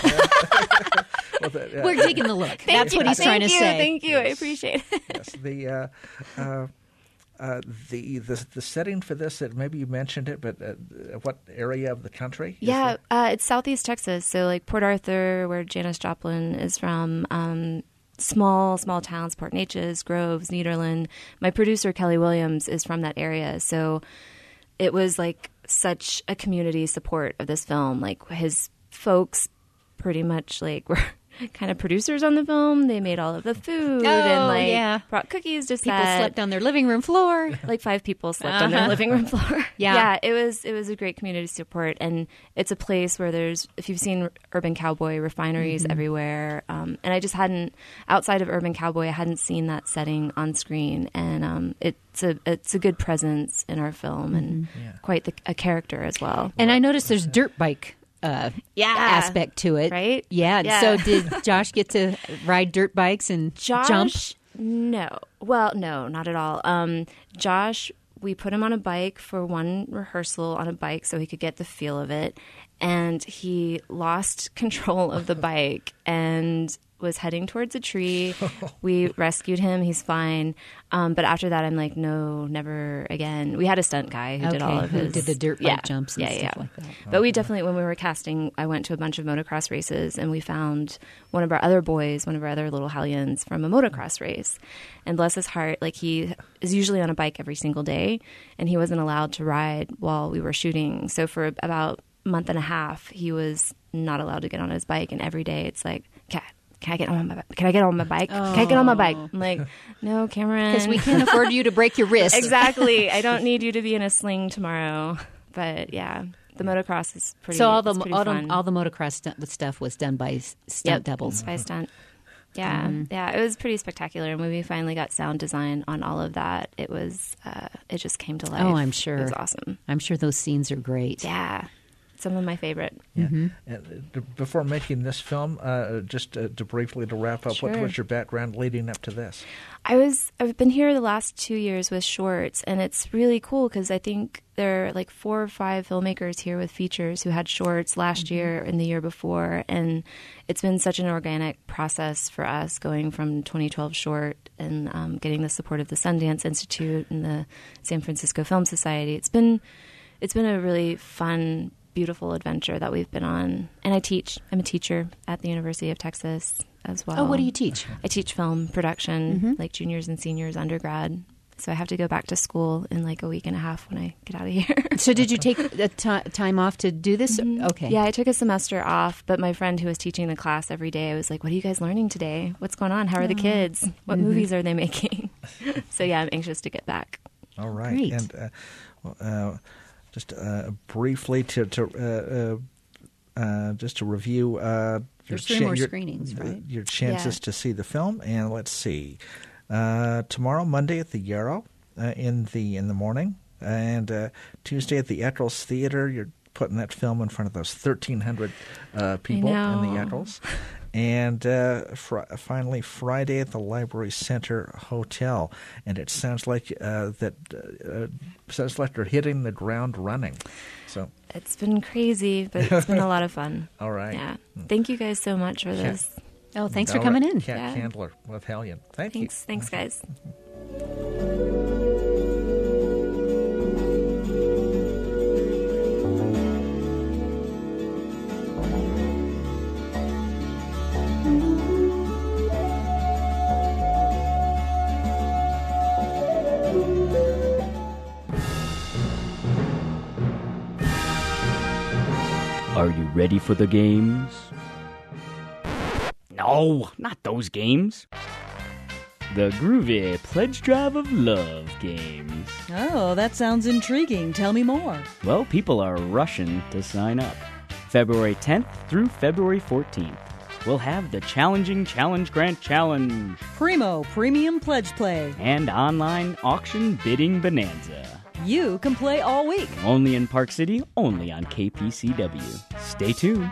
Well, the, uh, We're taking the look. Thank That's you, what he's thank trying to you, say. Thank you. I appreciate it. Yes, the uh, uh, uh, the the the setting for this. That maybe you mentioned it, but uh, what area of the country? is Yeah, it? uh, it's Southeast Texas. So like Port Arthur, where Janis Joplin is from, um, small, small towns, Port Neches, Groves, Nederland. My producer, Kelly Williams, is from that area. So it was like such a community support of this film. Like his folks pretty much like were kind of producers on the film. They made all of the food Oh, and like yeah. brought cookies to People set. slept on their living room floor. Like five people slept on their Uh-huh. living room floor. Yeah. yeah, it was it was a great community support, and it's a place where there's, if you've seen Urban Cowboy, refineries Mm-hmm. everywhere, um, and I just hadn't, outside of Urban Cowboy, I hadn't seen that setting on screen, and um, it's a it's a good presence in our film, and Yeah. quite the, a character as well. And I noticed there's dirt bike uh, Yeah. aspect to it. Right? Yeah. Yeah. So did Josh get to ride dirt bikes and Josh, jump? no. Well, no, not at all. Um, Josh, we put him on a bike for one rehearsal on a bike so he could get the feel of it. And he lost control of the bike and was heading towards a tree. We rescued him. He's fine. Um, but after that, I'm like, no, never again. We had a stunt guy who did Okay, all of who his... did the dirt bike yeah, jumps and yeah, stuff yeah. like that. But we definitely, when we were casting, I went to a bunch of motocross races, and we found one of our other boys, one of our other little hellions from a motocross race. And bless his heart, like he is usually on a bike every single day, and he wasn't allowed to ride while we were shooting. So for about a month and a half, he was not allowed to get on his bike, and every day it's like, Kat, can I get on my bike? Can I get on my bike? Can I get on my bike? I'm like, no, Cameron. Because we can't afford you to break your wrist. Exactly. I don't need you to be in a sling tomorrow. But yeah, the motocross is pretty. So all the it's pretty all, fun. the all the motocross stunt, stuff was done by s- stunt Yep, doubles. by stunt. Yeah, Mhm. yeah, it was pretty spectacular. And when we finally got sound design on all of that, it was uh, it just came to life. Oh, I'm sure. it was awesome. I'm sure those scenes are great. Yeah, some of my favorite. Yeah. Mm-hmm. And uh, before making this film, uh, just uh, to briefly to wrap up, Sure. what was your background leading up to this? I was I've been here the last two years with shorts, and it's really cool because I think there are like four or five filmmakers here with features who had shorts last mm-hmm. year and the year before, and it's been such an organic process for us going from twenty twelve short and um, getting the support of the Sundance Institute and the San Francisco Film Society. It's been it's been a really fun, beautiful adventure that we've been on, and I teach. I'm a teacher at the University of Texas as well. Oh, what do you teach? I teach film production, mm-hmm. like juniors and seniors, undergrad. So I have to go back to school in like a week and a half when I get out of here. So did you take a t- time off to do this? Mm-hmm. Okay. Yeah, I took a semester off, but my friend who was teaching the class every day, I was like, what are you guys learning today? What's going on? How are the kids? What mm-hmm. movies are they making? So yeah, I'm anxious to get back. All right. Great. And uh, well, uh, just uh, briefly to, to uh, uh, just to review uh, your, There's three cha- more your, screenings, right? your chances Yeah. to see the film. And let's see. Uh, tomorrow, Monday at the Yarrow uh, in the in the morning, and uh, Tuesday at the Eccles Theater. You're putting that film in front of those thirteen hundred uh, people in the Eccles. And uh, fr- finally, Friday at the Library Center Hotel. And it sounds like uh, that uh, sounds like they're hitting the ground running. So it's been crazy, but it's been a lot of fun. All right. Yeah. Thank you guys so much for this. Oh, thanks All for coming right. in. Kat Yeah. Candler with Hellion. Thank Thanks. you. Thanks, guys. Are you ready for the games? No, not those games. The groovy Pledge Drive of Love games. Oh, that sounds intriguing. Tell me more. Well, people are rushing to sign up. February tenth through February fourteenth. We'll have the Challenging Challenge Grant Challenge. Primo Premium Pledge Play. And online auction bidding bonanza. You can play all week. Only in Park City, only on K P C W. Stay tuned.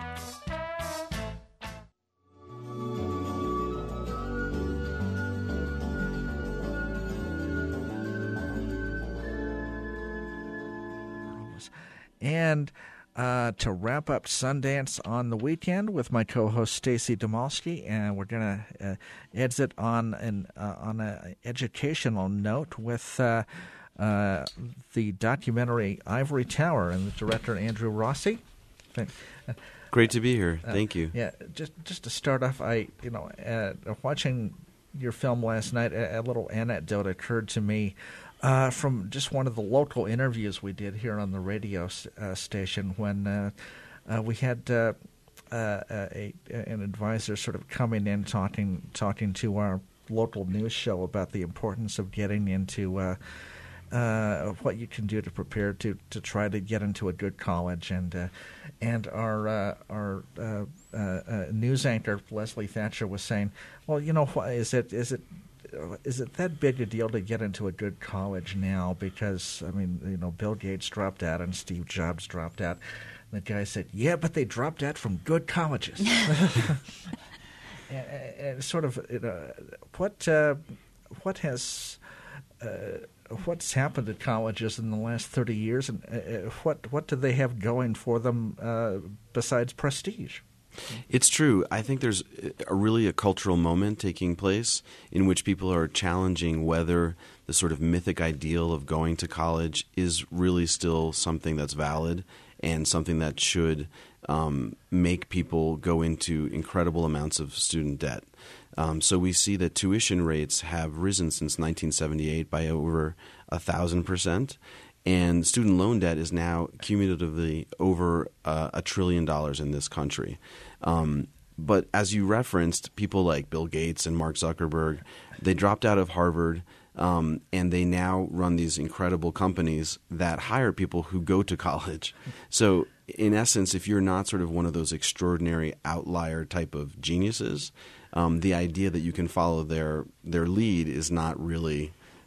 And uh, to wrap up Sundance on the weekend with my co-host Stacy Domolsky, and we're going to uh, exit on an uh, on an educational note with uh, uh, the documentary Ivory Tower and the director Andrew Rossi. Great to be here. Thank you. Uh, yeah, just just to start off, I you know uh, watching your film last night, a, a little anecdote occurred to me. Uh, from just one of the local interviews we did here on the radio uh, station when uh, uh, we had uh, uh, a, an advisor sort of coming in talking talking to our local news show about the importance of getting into uh, uh, what you can do to prepare to, to try to get into a good college, and uh, and our uh, our uh, uh, uh, news anchor Leslie Thatcher was saying, well, you know, is it is it Is it that big a deal to get into a good college now? Because, I mean, you know, Bill Gates dropped out and Steve Jobs dropped out. And the guy said, yeah, but they dropped out from good colleges. and, and sort of, you know, what, uh, what has, uh, what's happened at colleges in the last thirty years, and uh, what, what do they have going for them uh, besides prestige? It's true. I think there's a really a cultural moment taking place in which people are challenging whether the sort of mythic ideal of going to college is really still something that's valid and something that should um, make people go into incredible amounts of student debt. Um, so we see that tuition rates have risen since nineteen seventy-eight by over a thousand percent. And student loan debt is now cumulatively over uh, a trillion dollars in this country. Um, but as you referenced, people like Bill Gates and Mark Zuckerberg, they dropped out of Harvard, um, and they now run these incredible companies that hire people who go to college. So in essence, if you're not sort of one of those extraordinary outlier type of geniuses, um, the idea that you can follow their their lead is not really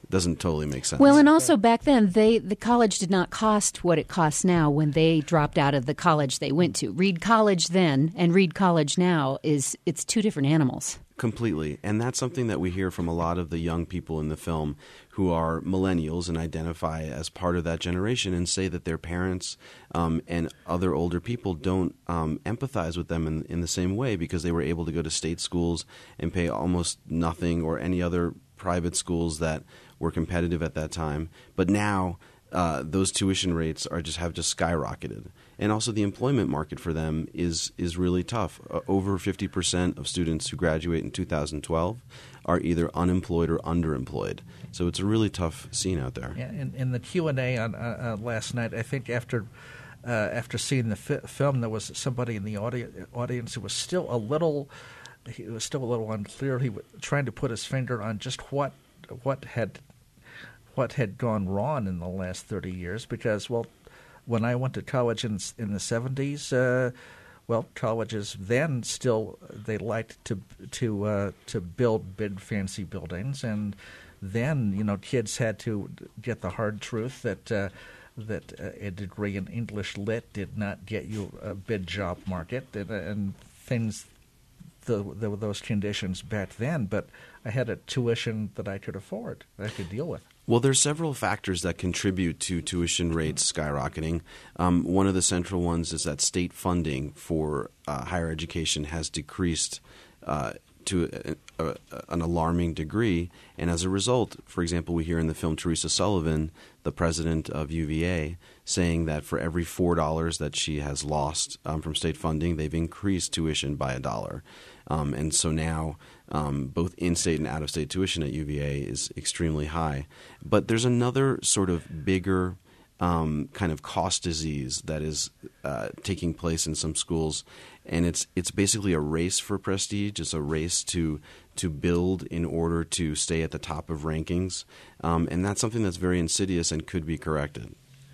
doesn't totally make sense. Well, and also back then, they the college did not cost what it costs now when they dropped out of the college they went to. Reed College then and Reed College now is it's two different animals. Completely. And that's something that we hear from a lot of the young people in the film who are millennials and identify as part of that generation and say that their parents um, and other older people don't um, empathize with them in, in the same way because they were able to go to state schools and pay almost nothing, or any other private schools that were competitive at that time. But now uh, those tuition rates are just have just skyrocketed. And also the employment market for them is is really tough. Uh, over fifty percent of students who graduate in two thousand twelve are either unemployed or underemployed. So it's a really tough scene out there. Yeah, in, in the Q and A on uh, uh, last night, I think after uh, after seeing the fi- film, there was somebody in the audi- audience who was still a little he was still a little unclear. He was trying to put his finger on just what what had what had gone wrong in the last thirty years, because, well, when I went to college in in the seventies, uh, well, colleges then still they liked to to uh, to build big fancy buildings, and then you know kids had to get the hard truth that uh, that uh, a degree in English Lit did not get you a big job market, and, and things. The, the, those conditions back then, but I had a tuition that I could afford, that I could deal with. Well, there's several factors that contribute to tuition rates skyrocketing. Um, one of the central ones is that state funding for uh, higher education has decreased uh, to a, a, an alarming degree. And as a result, for example, we hear in the film Teresa Sullivan, the president of U V A, saying that for every four dollars that she has lost um, from state funding, they've increased tuition by a dollar. Um, and so now um, both in-state and out-of-state tuition at U V A is extremely high. But there's another sort of bigger um, kind of cost disease that is uh, taking place in some schools, and it's it's basically a race for prestige. It's a race to to build in order to stay at the top of rankings, um, and that's something that's very insidious and could be corrected.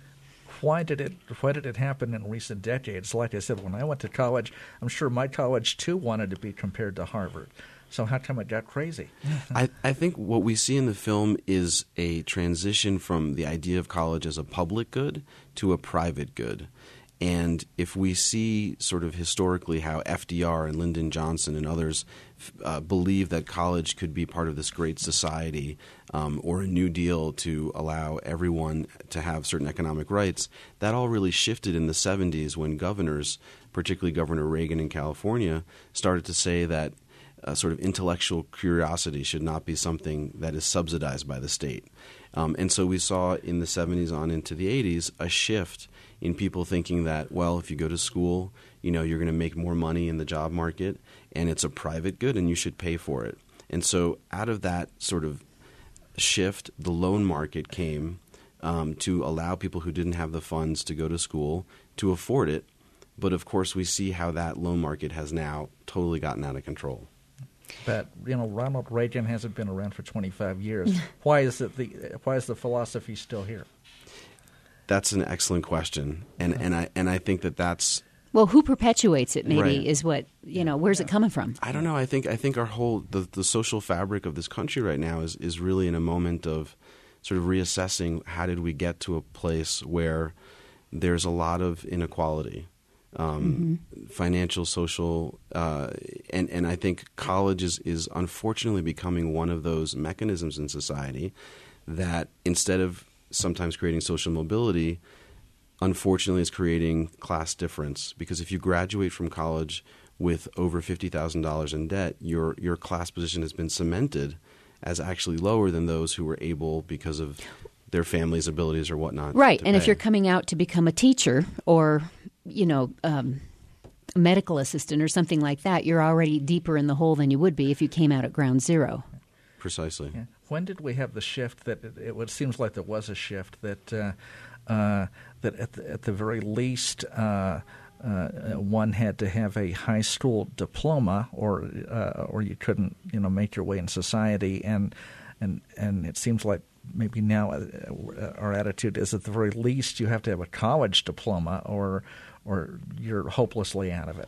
Why did it why did it happen in recent decades? Like I said, when I went to college, I'm sure my college too wanted to be compared to Harvard. So how come it got crazy? I, I think what we see in the film is a transition from the idea of college as a public good to a private good. And if we see sort of historically how F D R and Lyndon Johnson and others uh, believe that college could be part of this great society um, or a New Deal to allow everyone to have certain economic rights, that all really shifted in the seventies when governors, particularly Governor Reagan in California, started to say that uh, sort of intellectual curiosity should not be something that is subsidized by the state. Um, and so we saw in the seventies on into the eighties a shift in people thinking that, well, if you go to school, you know, you're going to make more money in the job market, and it's a private good, and you should pay for it. And so out of that sort of shift, the loan market came um, to allow people who didn't have the funds to go to school to afford it. But, of course, we see how that loan market has now totally gotten out of control. But, you know, Ronald Reagan hasn't been around for twenty-five years. Why is it the why is the philosophy still here? That's an excellent question, and and I and I think that that's well, who perpetuates it? Maybe right. is what you know. Where's it coming from? I don't know. I think I think our whole the, the social fabric of this country right now is is really in a moment of sort of reassessing how did we get to a place where there's a lot of inequality, um, mm-hmm. financial, social, uh, and and I think college is is unfortunately becoming one of those mechanisms in society that instead of sometimes creating social mobility, unfortunately is creating class difference. Because if you graduate from college with over fifty thousand dollars in debt, your your class position has been cemented as actually lower than those who were able because of their family's abilities or whatnot. Right, and pay. if you're coming out to become a teacher or, you know, um, a medical assistant or something like that, you're already deeper in the hole than you would be if you came out at ground zero. Precisely. Yeah. When did we have the shift that it, it, it seems like there was a shift that uh, uh, that at the, at the very least uh, uh, one had to have a high school diploma or uh, or you couldn't you know make your way in society, and and and it seems like maybe now uh, our attitude is at the very least you have to have a college diploma or or you're hopelessly out of it.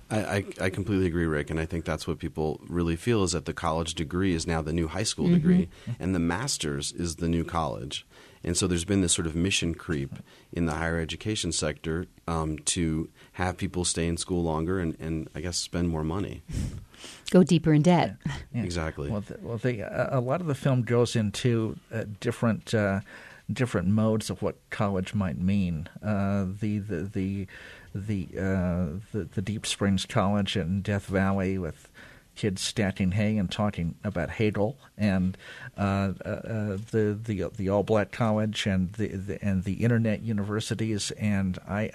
I, I, I completely agree, Rick, and I think that's what people really feel is that the college degree is now the new high school mm-hmm. degree, and the master's is the new college. And so there's been this sort of mission creep in the higher education sector um, to have people stay in school longer and, and, I guess, spend more money. Go deeper in debt. Yeah. Yeah. Exactly. Well, the, well the, uh, a lot of the film goes into uh, different uh, different modes of what college might mean. Uh, the the the the, uh, the the Deep Springs College in Death Valley with kids stacking hay and talking about Hegel, and uh, uh, the the the All Black College and the, the and the Internet universities, and I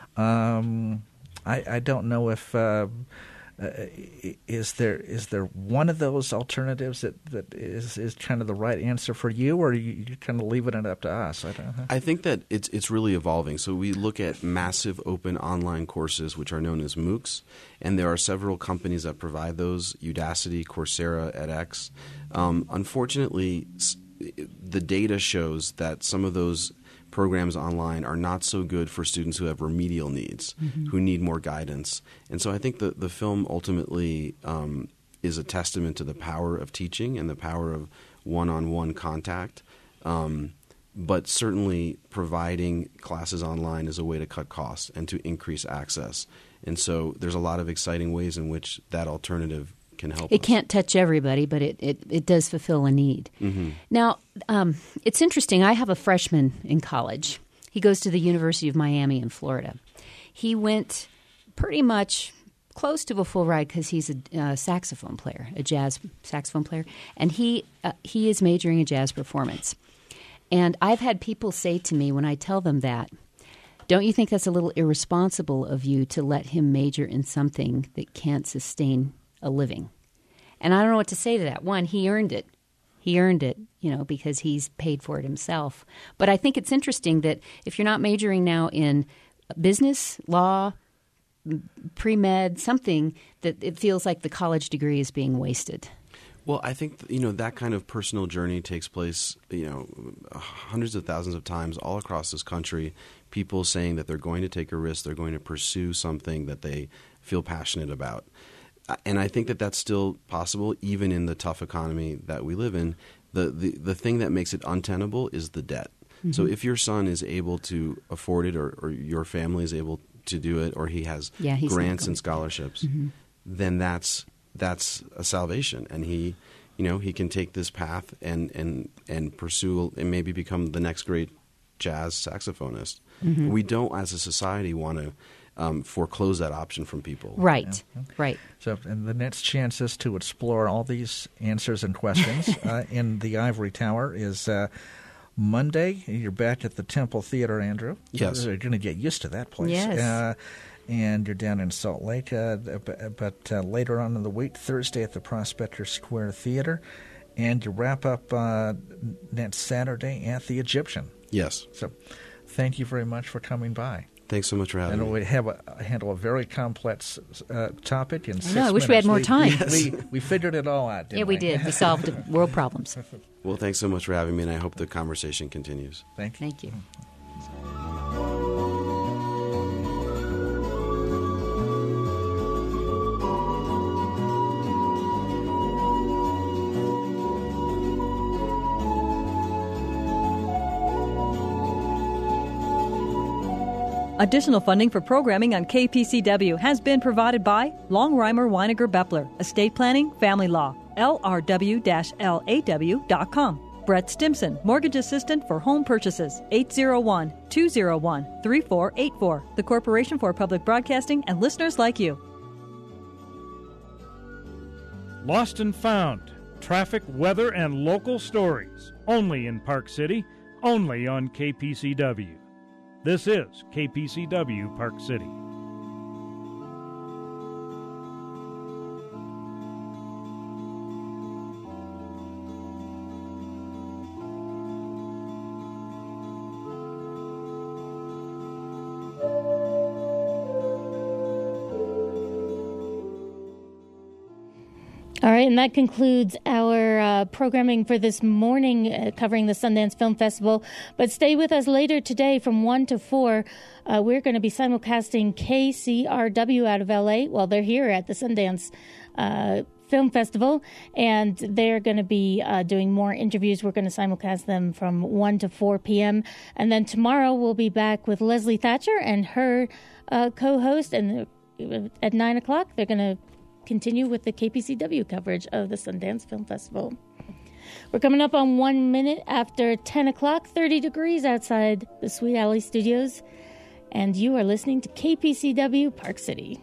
um, I, I don't know if uh, uh, is there is there one of those alternatives that, that is, is kind of the right answer for you, or you, you kind of leaving it up to us? I don't know. I think that it's it's really evolving. So we look at massive open online courses, which are known as MOOCs, and there are several companies that provide those: Udacity, Coursera, edX. Um, unfortunately, the data shows that some of those programs online are not so good for students who have remedial needs, mm-hmm. who need more guidance. And so I think the, the film ultimately um, is a testament to the power of teaching and the power of one-on-one contact. Um, but certainly providing classes online is a way to cut costs and to increase access. And so there's a lot of exciting ways in which that alternative can help It us. Can't touch everybody, but it, it, it does fulfill a need. Mm-hmm. Now, um, it's interesting. I have a freshman in college. He goes to the University of Miami in Florida. He went pretty much close to a full ride because he's a uh, saxophone player, a jazz saxophone player, and he uh, he is majoring in jazz performance. And I've had people say to me when I tell them that, don't you think that's a little irresponsible of you to let him major in something that can't sustain a living? And I don't know what to say to that. One, he earned it. He earned it, you know, because he's paid for it himself. But I think it's interesting that if you're not majoring now in business, law, pre-med, something, that it feels like the college degree is being wasted. Well, I think, you know, that kind of personal journey takes place, you know, hundreds of thousands of times all across this country. People saying that they're going to take a risk, they're going to pursue something that they feel passionate about. And I think that that's still possible even in the tough economy that we live in. The the, the thing that makes it untenable is the debt. Mm-hmm. So if your son is able to afford it, or, or your family is able to do it, or he has yeah, grants and scholarships, mm-hmm. then that's that's a salvation. And he, you know, he can take this path and, and, and pursue and maybe become the next great jazz saxophonist. Mm-hmm. We don't, as a society, want to Um, foreclose that option from people. Right, yeah. right. So, and the next chance is to explore all these answers and questions uh, in the Ivory Tower is uh, Monday. You're back at the Temple Theater, Andrew. Yes. You're going to get used to that place. Yes. Uh, and you're down in Salt Lake. Uh, but but uh, later on in the week, Thursday at the Prospector Square Theater. And you wrap up uh, next Saturday at the Egyptian. Yes. So thank you very much for coming by. Thanks so much for having and me. And we have a, handle a very complex uh, topic in six I know, I wish minutes. we had more time. We, we, we figured it all out, didn't yeah, we? we did. We solved world problems. Well, thanks so much for having me, and I hope the conversation continues. Thank you. Thank you. Additional funding for programming on K P C W has been provided by Longheimer Weiniger Beppler, Estate Planning, Family Law, L R W L A W dot com. Brett Stimson, Mortgage Assistant for Home Purchases, eight zero one, two zero one, three four eight four. The Corporation for Public Broadcasting and listeners like you. Lost and Found. Traffic, weather, and local stories. Only in Park City, only on K P C W. This is K P C W Park City. All right, and that concludes our uh, uh, programming for this morning uh, covering the Sundance Film Festival. But stay with us later today from one to four. Uh, we're going to be simulcasting K C R W out of L A. Well, they're here at the Sundance uh, Film Festival, and they're going to be uh, doing more interviews. We're going to simulcast them from one to four p.m. And then tomorrow we'll be back with Leslie Thatcher and her uh, co-host, and at nine o'clock they're going to continue with the K P C W coverage of the Sundance Film Festival. We're coming up on one minute after ten o'clock, thirty degrees outside the Sweet Alley Studios, and you are listening to K P C W Park City.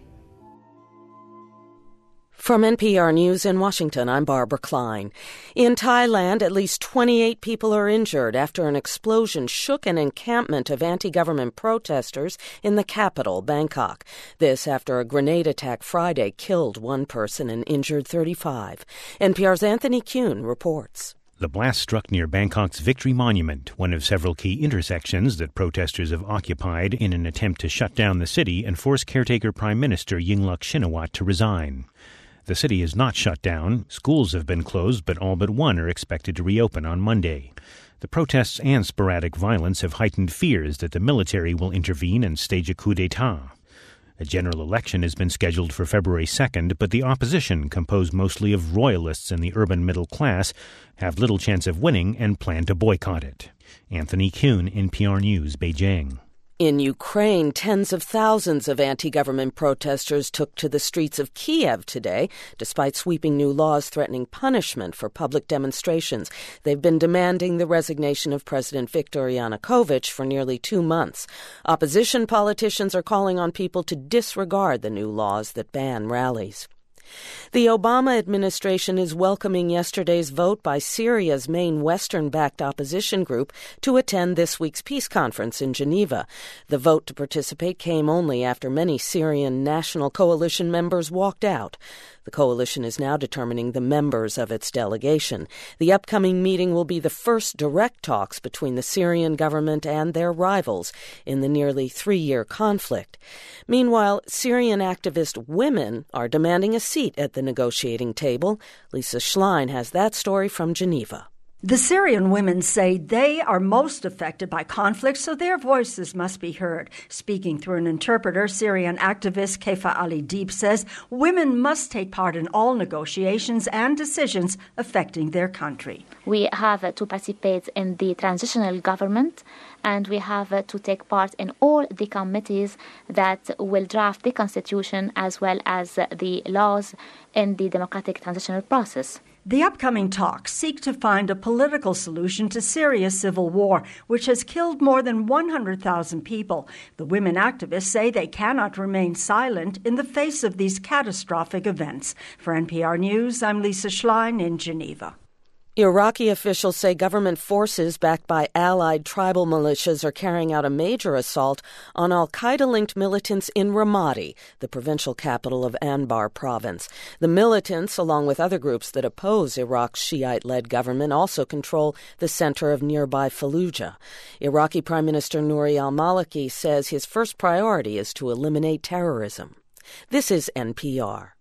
From N P R News in Washington, I'm Barbara Klein. In Thailand, at least twenty-eight people are injured after an explosion shook an encampment of anti-government protesters in the capital, Bangkok. This after a grenade attack Friday killed one person and injured thirty-five. N P R's Anthony Kuhn reports. The blast struck near Bangkok's Victory Monument, one of several key intersections that protesters have occupied in an attempt to shut down the city and force caretaker Prime Minister Yingluck Shinawatra to resign. The city is not shut down. Schools have been closed, but all but one are expected to reopen on Monday. The protests and sporadic violence have heightened fears that the military will intervene and stage a coup d'etat. A general election has been scheduled for February second, but the opposition, composed mostly of royalists and the urban middle class, have little chance of winning and plan to boycott it. Anthony Kuhn, N P R News, Beijing. In Ukraine, tens of thousands of anti-government protesters took to the streets of Kiev today, despite sweeping new laws threatening punishment for public demonstrations. They've been demanding the resignation of President Viktor Yanukovych for nearly two months. Opposition politicians are calling on people to disregard the new laws that ban rallies. The Obama administration is welcoming yesterday's vote by Syria's main Western-backed opposition group to attend this week's peace conference in Geneva. The vote to participate came only after many Syrian National Coalition members walked out. The coalition is now determining the members of its delegation. The upcoming meeting will be the first direct talks between the Syrian government and their rivals in the nearly three-year conflict. Meanwhile, Syrian activist women are demanding a seat at the negotiating table. Lisa Schlein has that story from Geneva. The Syrian women say they are most affected by conflict, so their voices must be heard. Speaking through an interpreter, Syrian activist Kefa Ali Deep says women must take part in all negotiations and decisions affecting their country. We have to participate in the transitional government, and we have to take part in all the committees that will draft the constitution as well as the laws in the democratic transitional process. The upcoming talks seek to find a political solution to Syria's civil war, which has killed more than one hundred thousand people. The women activists say they cannot remain silent in the face of these catastrophic events. For N P R News, I'm Lisa Schlein in Geneva. Iraqi officials say government forces backed by allied tribal militias are carrying out a major assault on al-Qaeda-linked militants in Ramadi, the provincial capital of Anbar province. The militants, along with other groups that oppose Iraq's Shiite-led government, also control the center of nearby Fallujah. Iraqi Prime Minister Nouri al-Maliki says his first priority is to eliminate terrorism. This is N P R.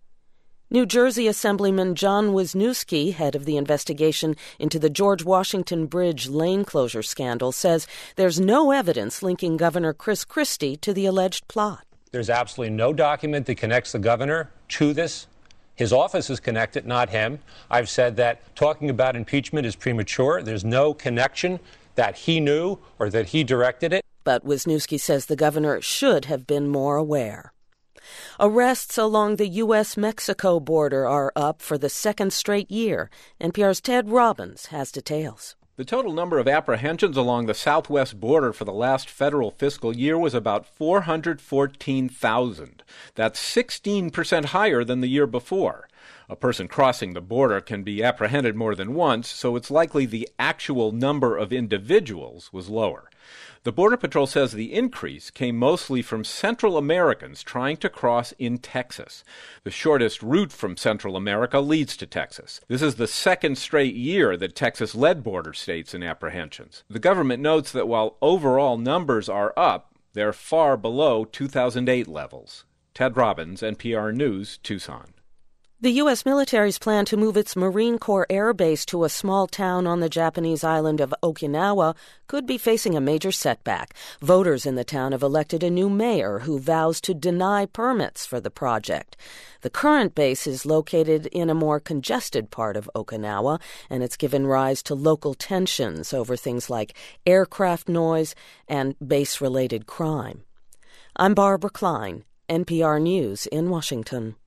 New Jersey Assemblyman John Wisniewski, head of the investigation into the George Washington Bridge lane closure scandal, says there's no evidence linking Governor Chris Christie to the alleged plot. There's absolutely no document that connects the governor to this. His office is connected, not him. I've said that talking about impeachment is premature. There's no connection that he knew or that he directed it. But Wisniewski says the governor should have been more aware. Arrests along the U S Mexico border are up for the second straight year. N P R's Ted Robbins has details. The total number of apprehensions along the southwest border for the last federal fiscal year was about four hundred fourteen thousand. That's sixteen percent higher than the year before. A person crossing the border can be apprehended more than once, so it's likely the actual number of individuals was lower. The Border Patrol says the increase came mostly from Central Americans trying to cross in Texas. The shortest route from Central America leads to Texas. This is the second straight year that Texas led border states in apprehensions. The government notes that while overall numbers are up, they're far below two thousand eight levels. Ted Robbins, N P R News, Tucson. The U S military's plan to move its Marine Corps Air Base to a small town on the Japanese island of Okinawa could be facing a major setback. Voters in the town have elected a new mayor who vows to deny permits for the project. The current base is located in a more congested part of Okinawa, and it's given rise to local tensions over things like aircraft noise and base-related crime. I'm Barbara Klein, N P R News in Washington.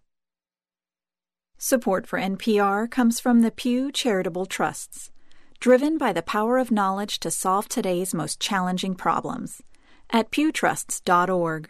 Support for N P R comes from the Pew Charitable Trusts, driven by the power of knowledge to solve today's most challenging problems. At pew trusts dot org.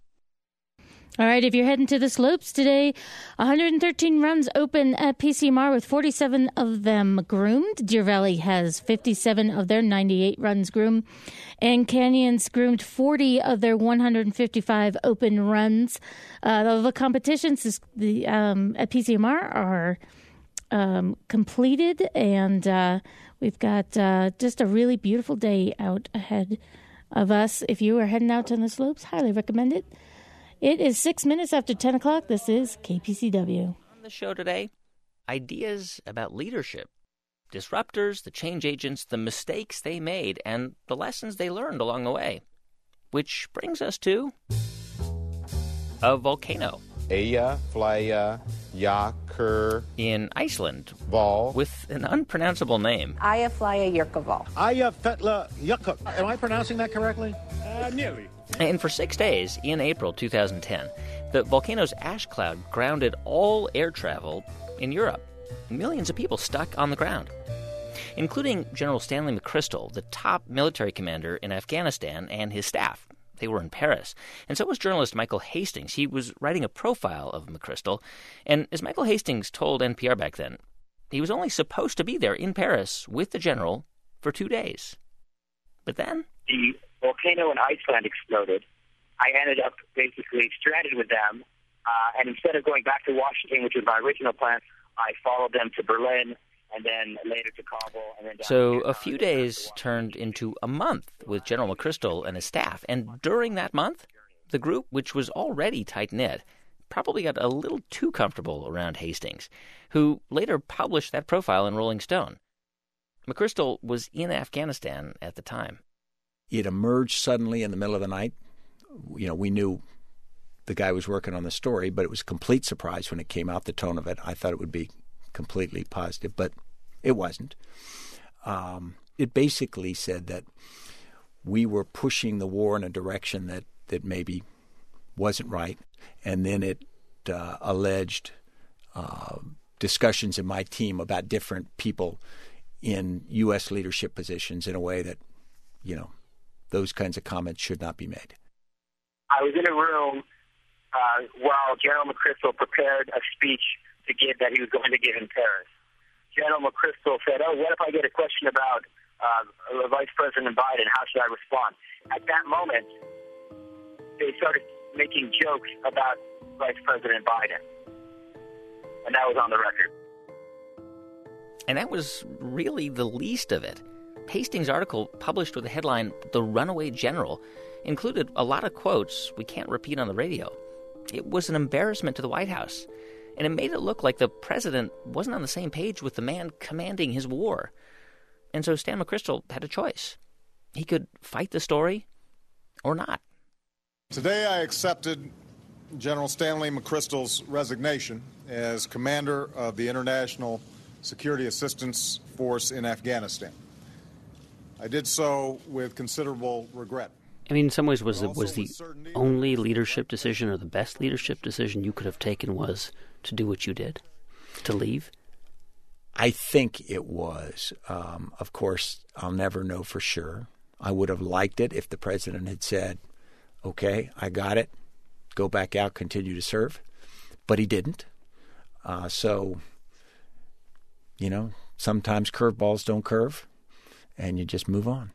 All right, if you're heading to the slopes today, one hundred thirteen runs open at P C M R with forty-seven of them groomed. Deer Valley has fifty-seven of their ninety-eight runs groomed. And Canyon's groomed forty of their one hundred fifty-five open runs. Uh, the competitions is the, um, at P C M R are um, completed, and uh, we've got uh, just a really beautiful day out ahead of us. If you are heading out to the slopes, highly recommend it. It is six minutes after ten o'clock. This is K P C W. On the show today, ideas about leadership, disruptors, the change agents, the mistakes they made, and the lessons they learned along the way. Which brings us to a volcano. Eyja, Flya, Jakur. In Iceland. Val. With an unpronounceable name. Eyjafjallajökull. Eyjafjallajökull. Am I pronouncing that correctly? Uh, nearly. And for six days, in April two thousand ten, the volcano's ash cloud grounded all air travel in Europe. Millions of people stuck on the ground, including General Stanley McChrystal, the top military commander in Afghanistan, and his staff. They were in Paris. And so was journalist Michael Hastings. He was writing a profile of McChrystal. And as Michael Hastings told N P R back then, he was only supposed to be there in Paris with the general for two days. But then the volcano in Iceland exploded. I ended up basically stranded with them, uh, and instead of going back to Washington, which was my original plan, I followed them to Berlin, and then later to Kabul. And then down so a few days turned into a month with General McChrystal and his staff, and during that month, the group, which was already tight-knit, probably got a little too comfortable around Hastings, who later published that profile in Rolling Stone. McChrystal was in Afghanistan at the time. It emerged suddenly in the middle of the night. You know, we knew the guy was working on the story, but it was a complete surprise when it came out, the tone of it. I thought it would be completely positive, but it wasn't. Um, it basically said that we were pushing the war in a direction that, that maybe wasn't right, and then it uh, alleged uh, discussions in my team about different people in U S leadership positions in a way that, you know, those kinds of comments should not be made. I was in a room uh, while General McChrystal prepared a speech to give that he was going to give in Paris. General McChrystal said, oh, what if I get a question about uh, Vice President Biden? How should I respond? At that moment, they started making jokes about Vice President Biden. And that was on the record. And that was really the least of it. Hastings' article, published with the headline, "The Runaway General," included a lot of quotes we can't repeat on the radio. It was an embarrassment to the White House, and it made it look like the president wasn't on the same page with the man commanding his war. And so Stan McChrystal had a choice. He could fight the story or not. Today I accepted General Stanley McChrystal's resignation as commander of the International Security Assistance Force in Afghanistan. I did so with considerable regret. I mean, in some ways, was the, was the only leadership decision or the best leadership decision you could have taken was to do what you did, to leave? I think it was. Um, of course, I'll never know for sure. I would have liked it if the president had said, okay, I got it, go back out, continue to serve. But he didn't. Uh, so, you know, sometimes curveballs don't curve, and you just move on.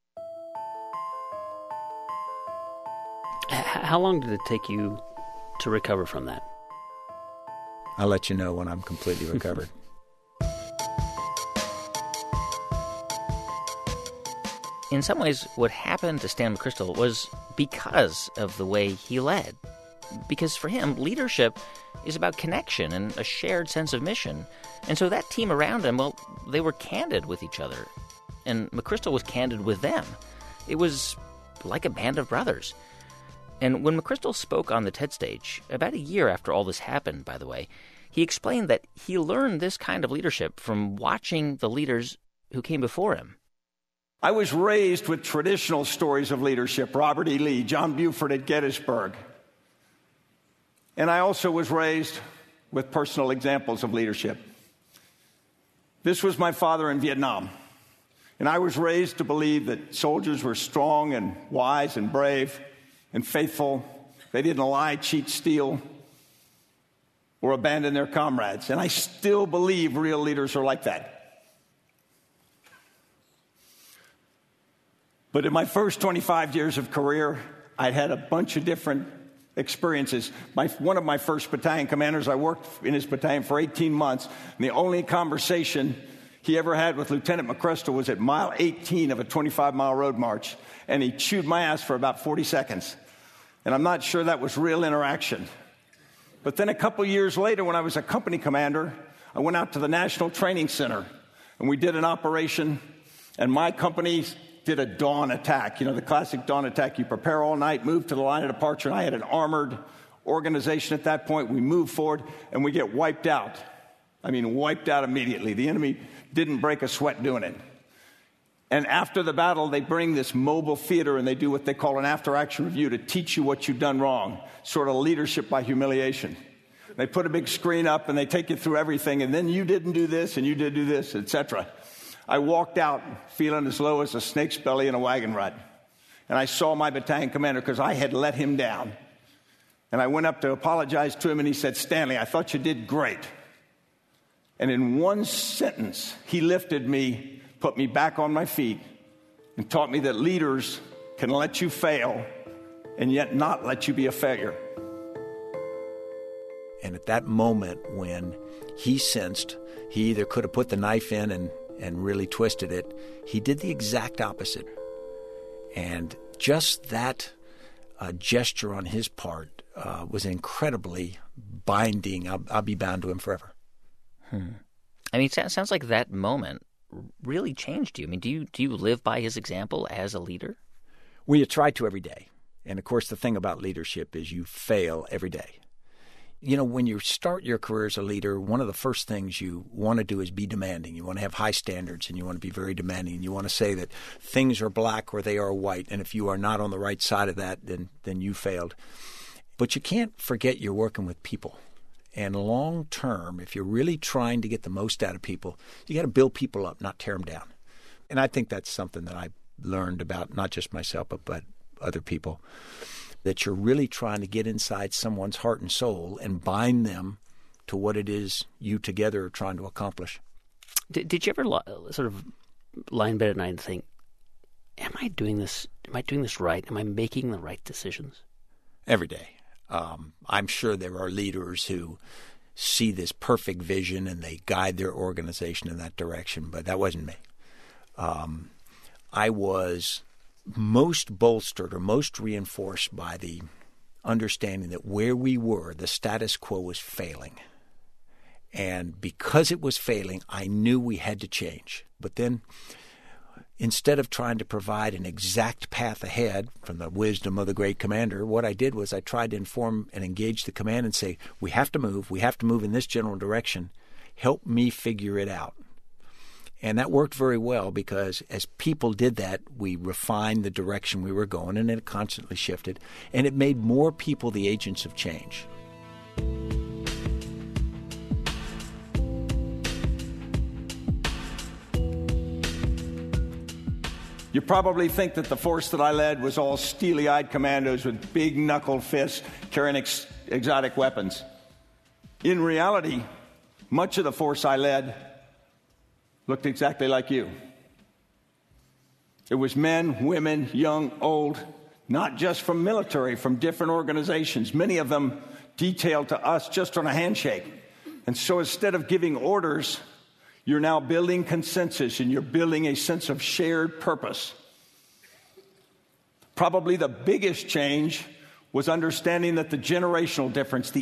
How long did it take you to recover from that? I'll let you know when I'm completely recovered. In some ways, what happened to Stan McChrystal was because of the way he led. Because for him, leadership is about connection and a shared sense of mission. And so that team around him, well, they were candid with each other. And McChrystal was candid with them. It was like a band of brothers. And when McChrystal spoke on the TED stage, about a year after all this happened, by the way, he explained that he learned this kind of leadership from watching the leaders who came before him. I was raised with traditional stories of leadership, Robert E. Lee, John Buford at Gettysburg. And I also was raised with personal examples of leadership. This was my father in Vietnam. And I was raised to believe that soldiers were strong and wise and brave and faithful. They didn't lie, cheat, steal, or abandon their comrades. And I still believe real leaders are like that. But in my first twenty-five years of career, I'd had a bunch of different experiences. My, one of my first battalion commanders, I worked in his battalion for eighteen months, and the only conversation he ever had with Lieutenant McChrystal was at mile eighteen of a twenty-five mile road march, and he chewed my ass for about forty seconds. And I'm not sure that was real interaction. But then a couple years later, when I was a company commander, I went out to the National Training Center, and we did an operation, and my company did a dawn attack. You know, the classic dawn attack. You prepare all night, move to the line of departure, and I had an armored organization at that point. We move forward, and we get wiped out. I mean, wiped out immediately. The enemy didn't break a sweat doing it. And after the battle, they bring this mobile theater and they do what they call an after-action review to teach you what you've done wrong, sort of leadership by humiliation. They put a big screen up and they take you through everything, and then you didn't do this and you did do this, et cetera. I walked out feeling as low as a snake's belly in a wagon rut. And I saw my battalion commander because I had let him down. And I went up to apologize to him, and he said, "Stanley, I thought you did great." And in one sentence, he lifted me, put me back on my feet, and taught me that leaders can let you fail and yet not let you be a failure. And at that moment when he sensed he either could have put the knife in and, and really twisted it, he did the exact opposite. And just that uh, gesture on his part uh, was incredibly binding. I'll, I'll be bound to him forever. Hmm. I mean, it sounds like that moment really changed you. I mean, do you do you live by his example as a leader? We try to every day. And, of course, the thing about leadership is you fail every day. You know, when you start your career as a leader, one of the first things you want to do is be demanding. You want to have high standards, and you want to be very demanding. You want to say that things are black or they are white, and if you are not on the right side of that, then then you failed. But you can't forget you're working with people. And long term, if you're really trying to get the most out of people, you got to build people up, not tear them down. And I think that's something that I learned about not just myself, but, but other people, that you're really trying to get inside someone's heart and soul and bind them to what it is you together are trying to accomplish. Did, did you ever lo- sort of lie in bed at night and think, am I doing this? Am I doing this right? Am I making the right decisions? Every day. Um, I'm sure there are leaders who see this perfect vision and they guide their organization in that direction, but that wasn't me. Um, I was most bolstered or most reinforced by the understanding that where we were, the status quo was failing. And because it was failing, I knew we had to change. But then, instead of trying to provide an exact path ahead from the wisdom of the great commander, what I did was I tried to inform and engage the command and say, we have to move. We have to move in this general direction. Help me figure it out. And that worked very well because as people did that, we refined the direction we were going, and it constantly shifted. And it made more people the agents of change. You probably think that the force that I led was all steely-eyed commandos with big knuckled fists carrying ex- exotic weapons. In reality, much of the force I led looked exactly like you. It was men, women, young, old, not just from military, from different organizations, many of them detailed to us just on a handshake. And so instead of giving orders, you're now building consensus, and you're building a sense of shared purpose. Probably the biggest change was understanding that the generational difference, the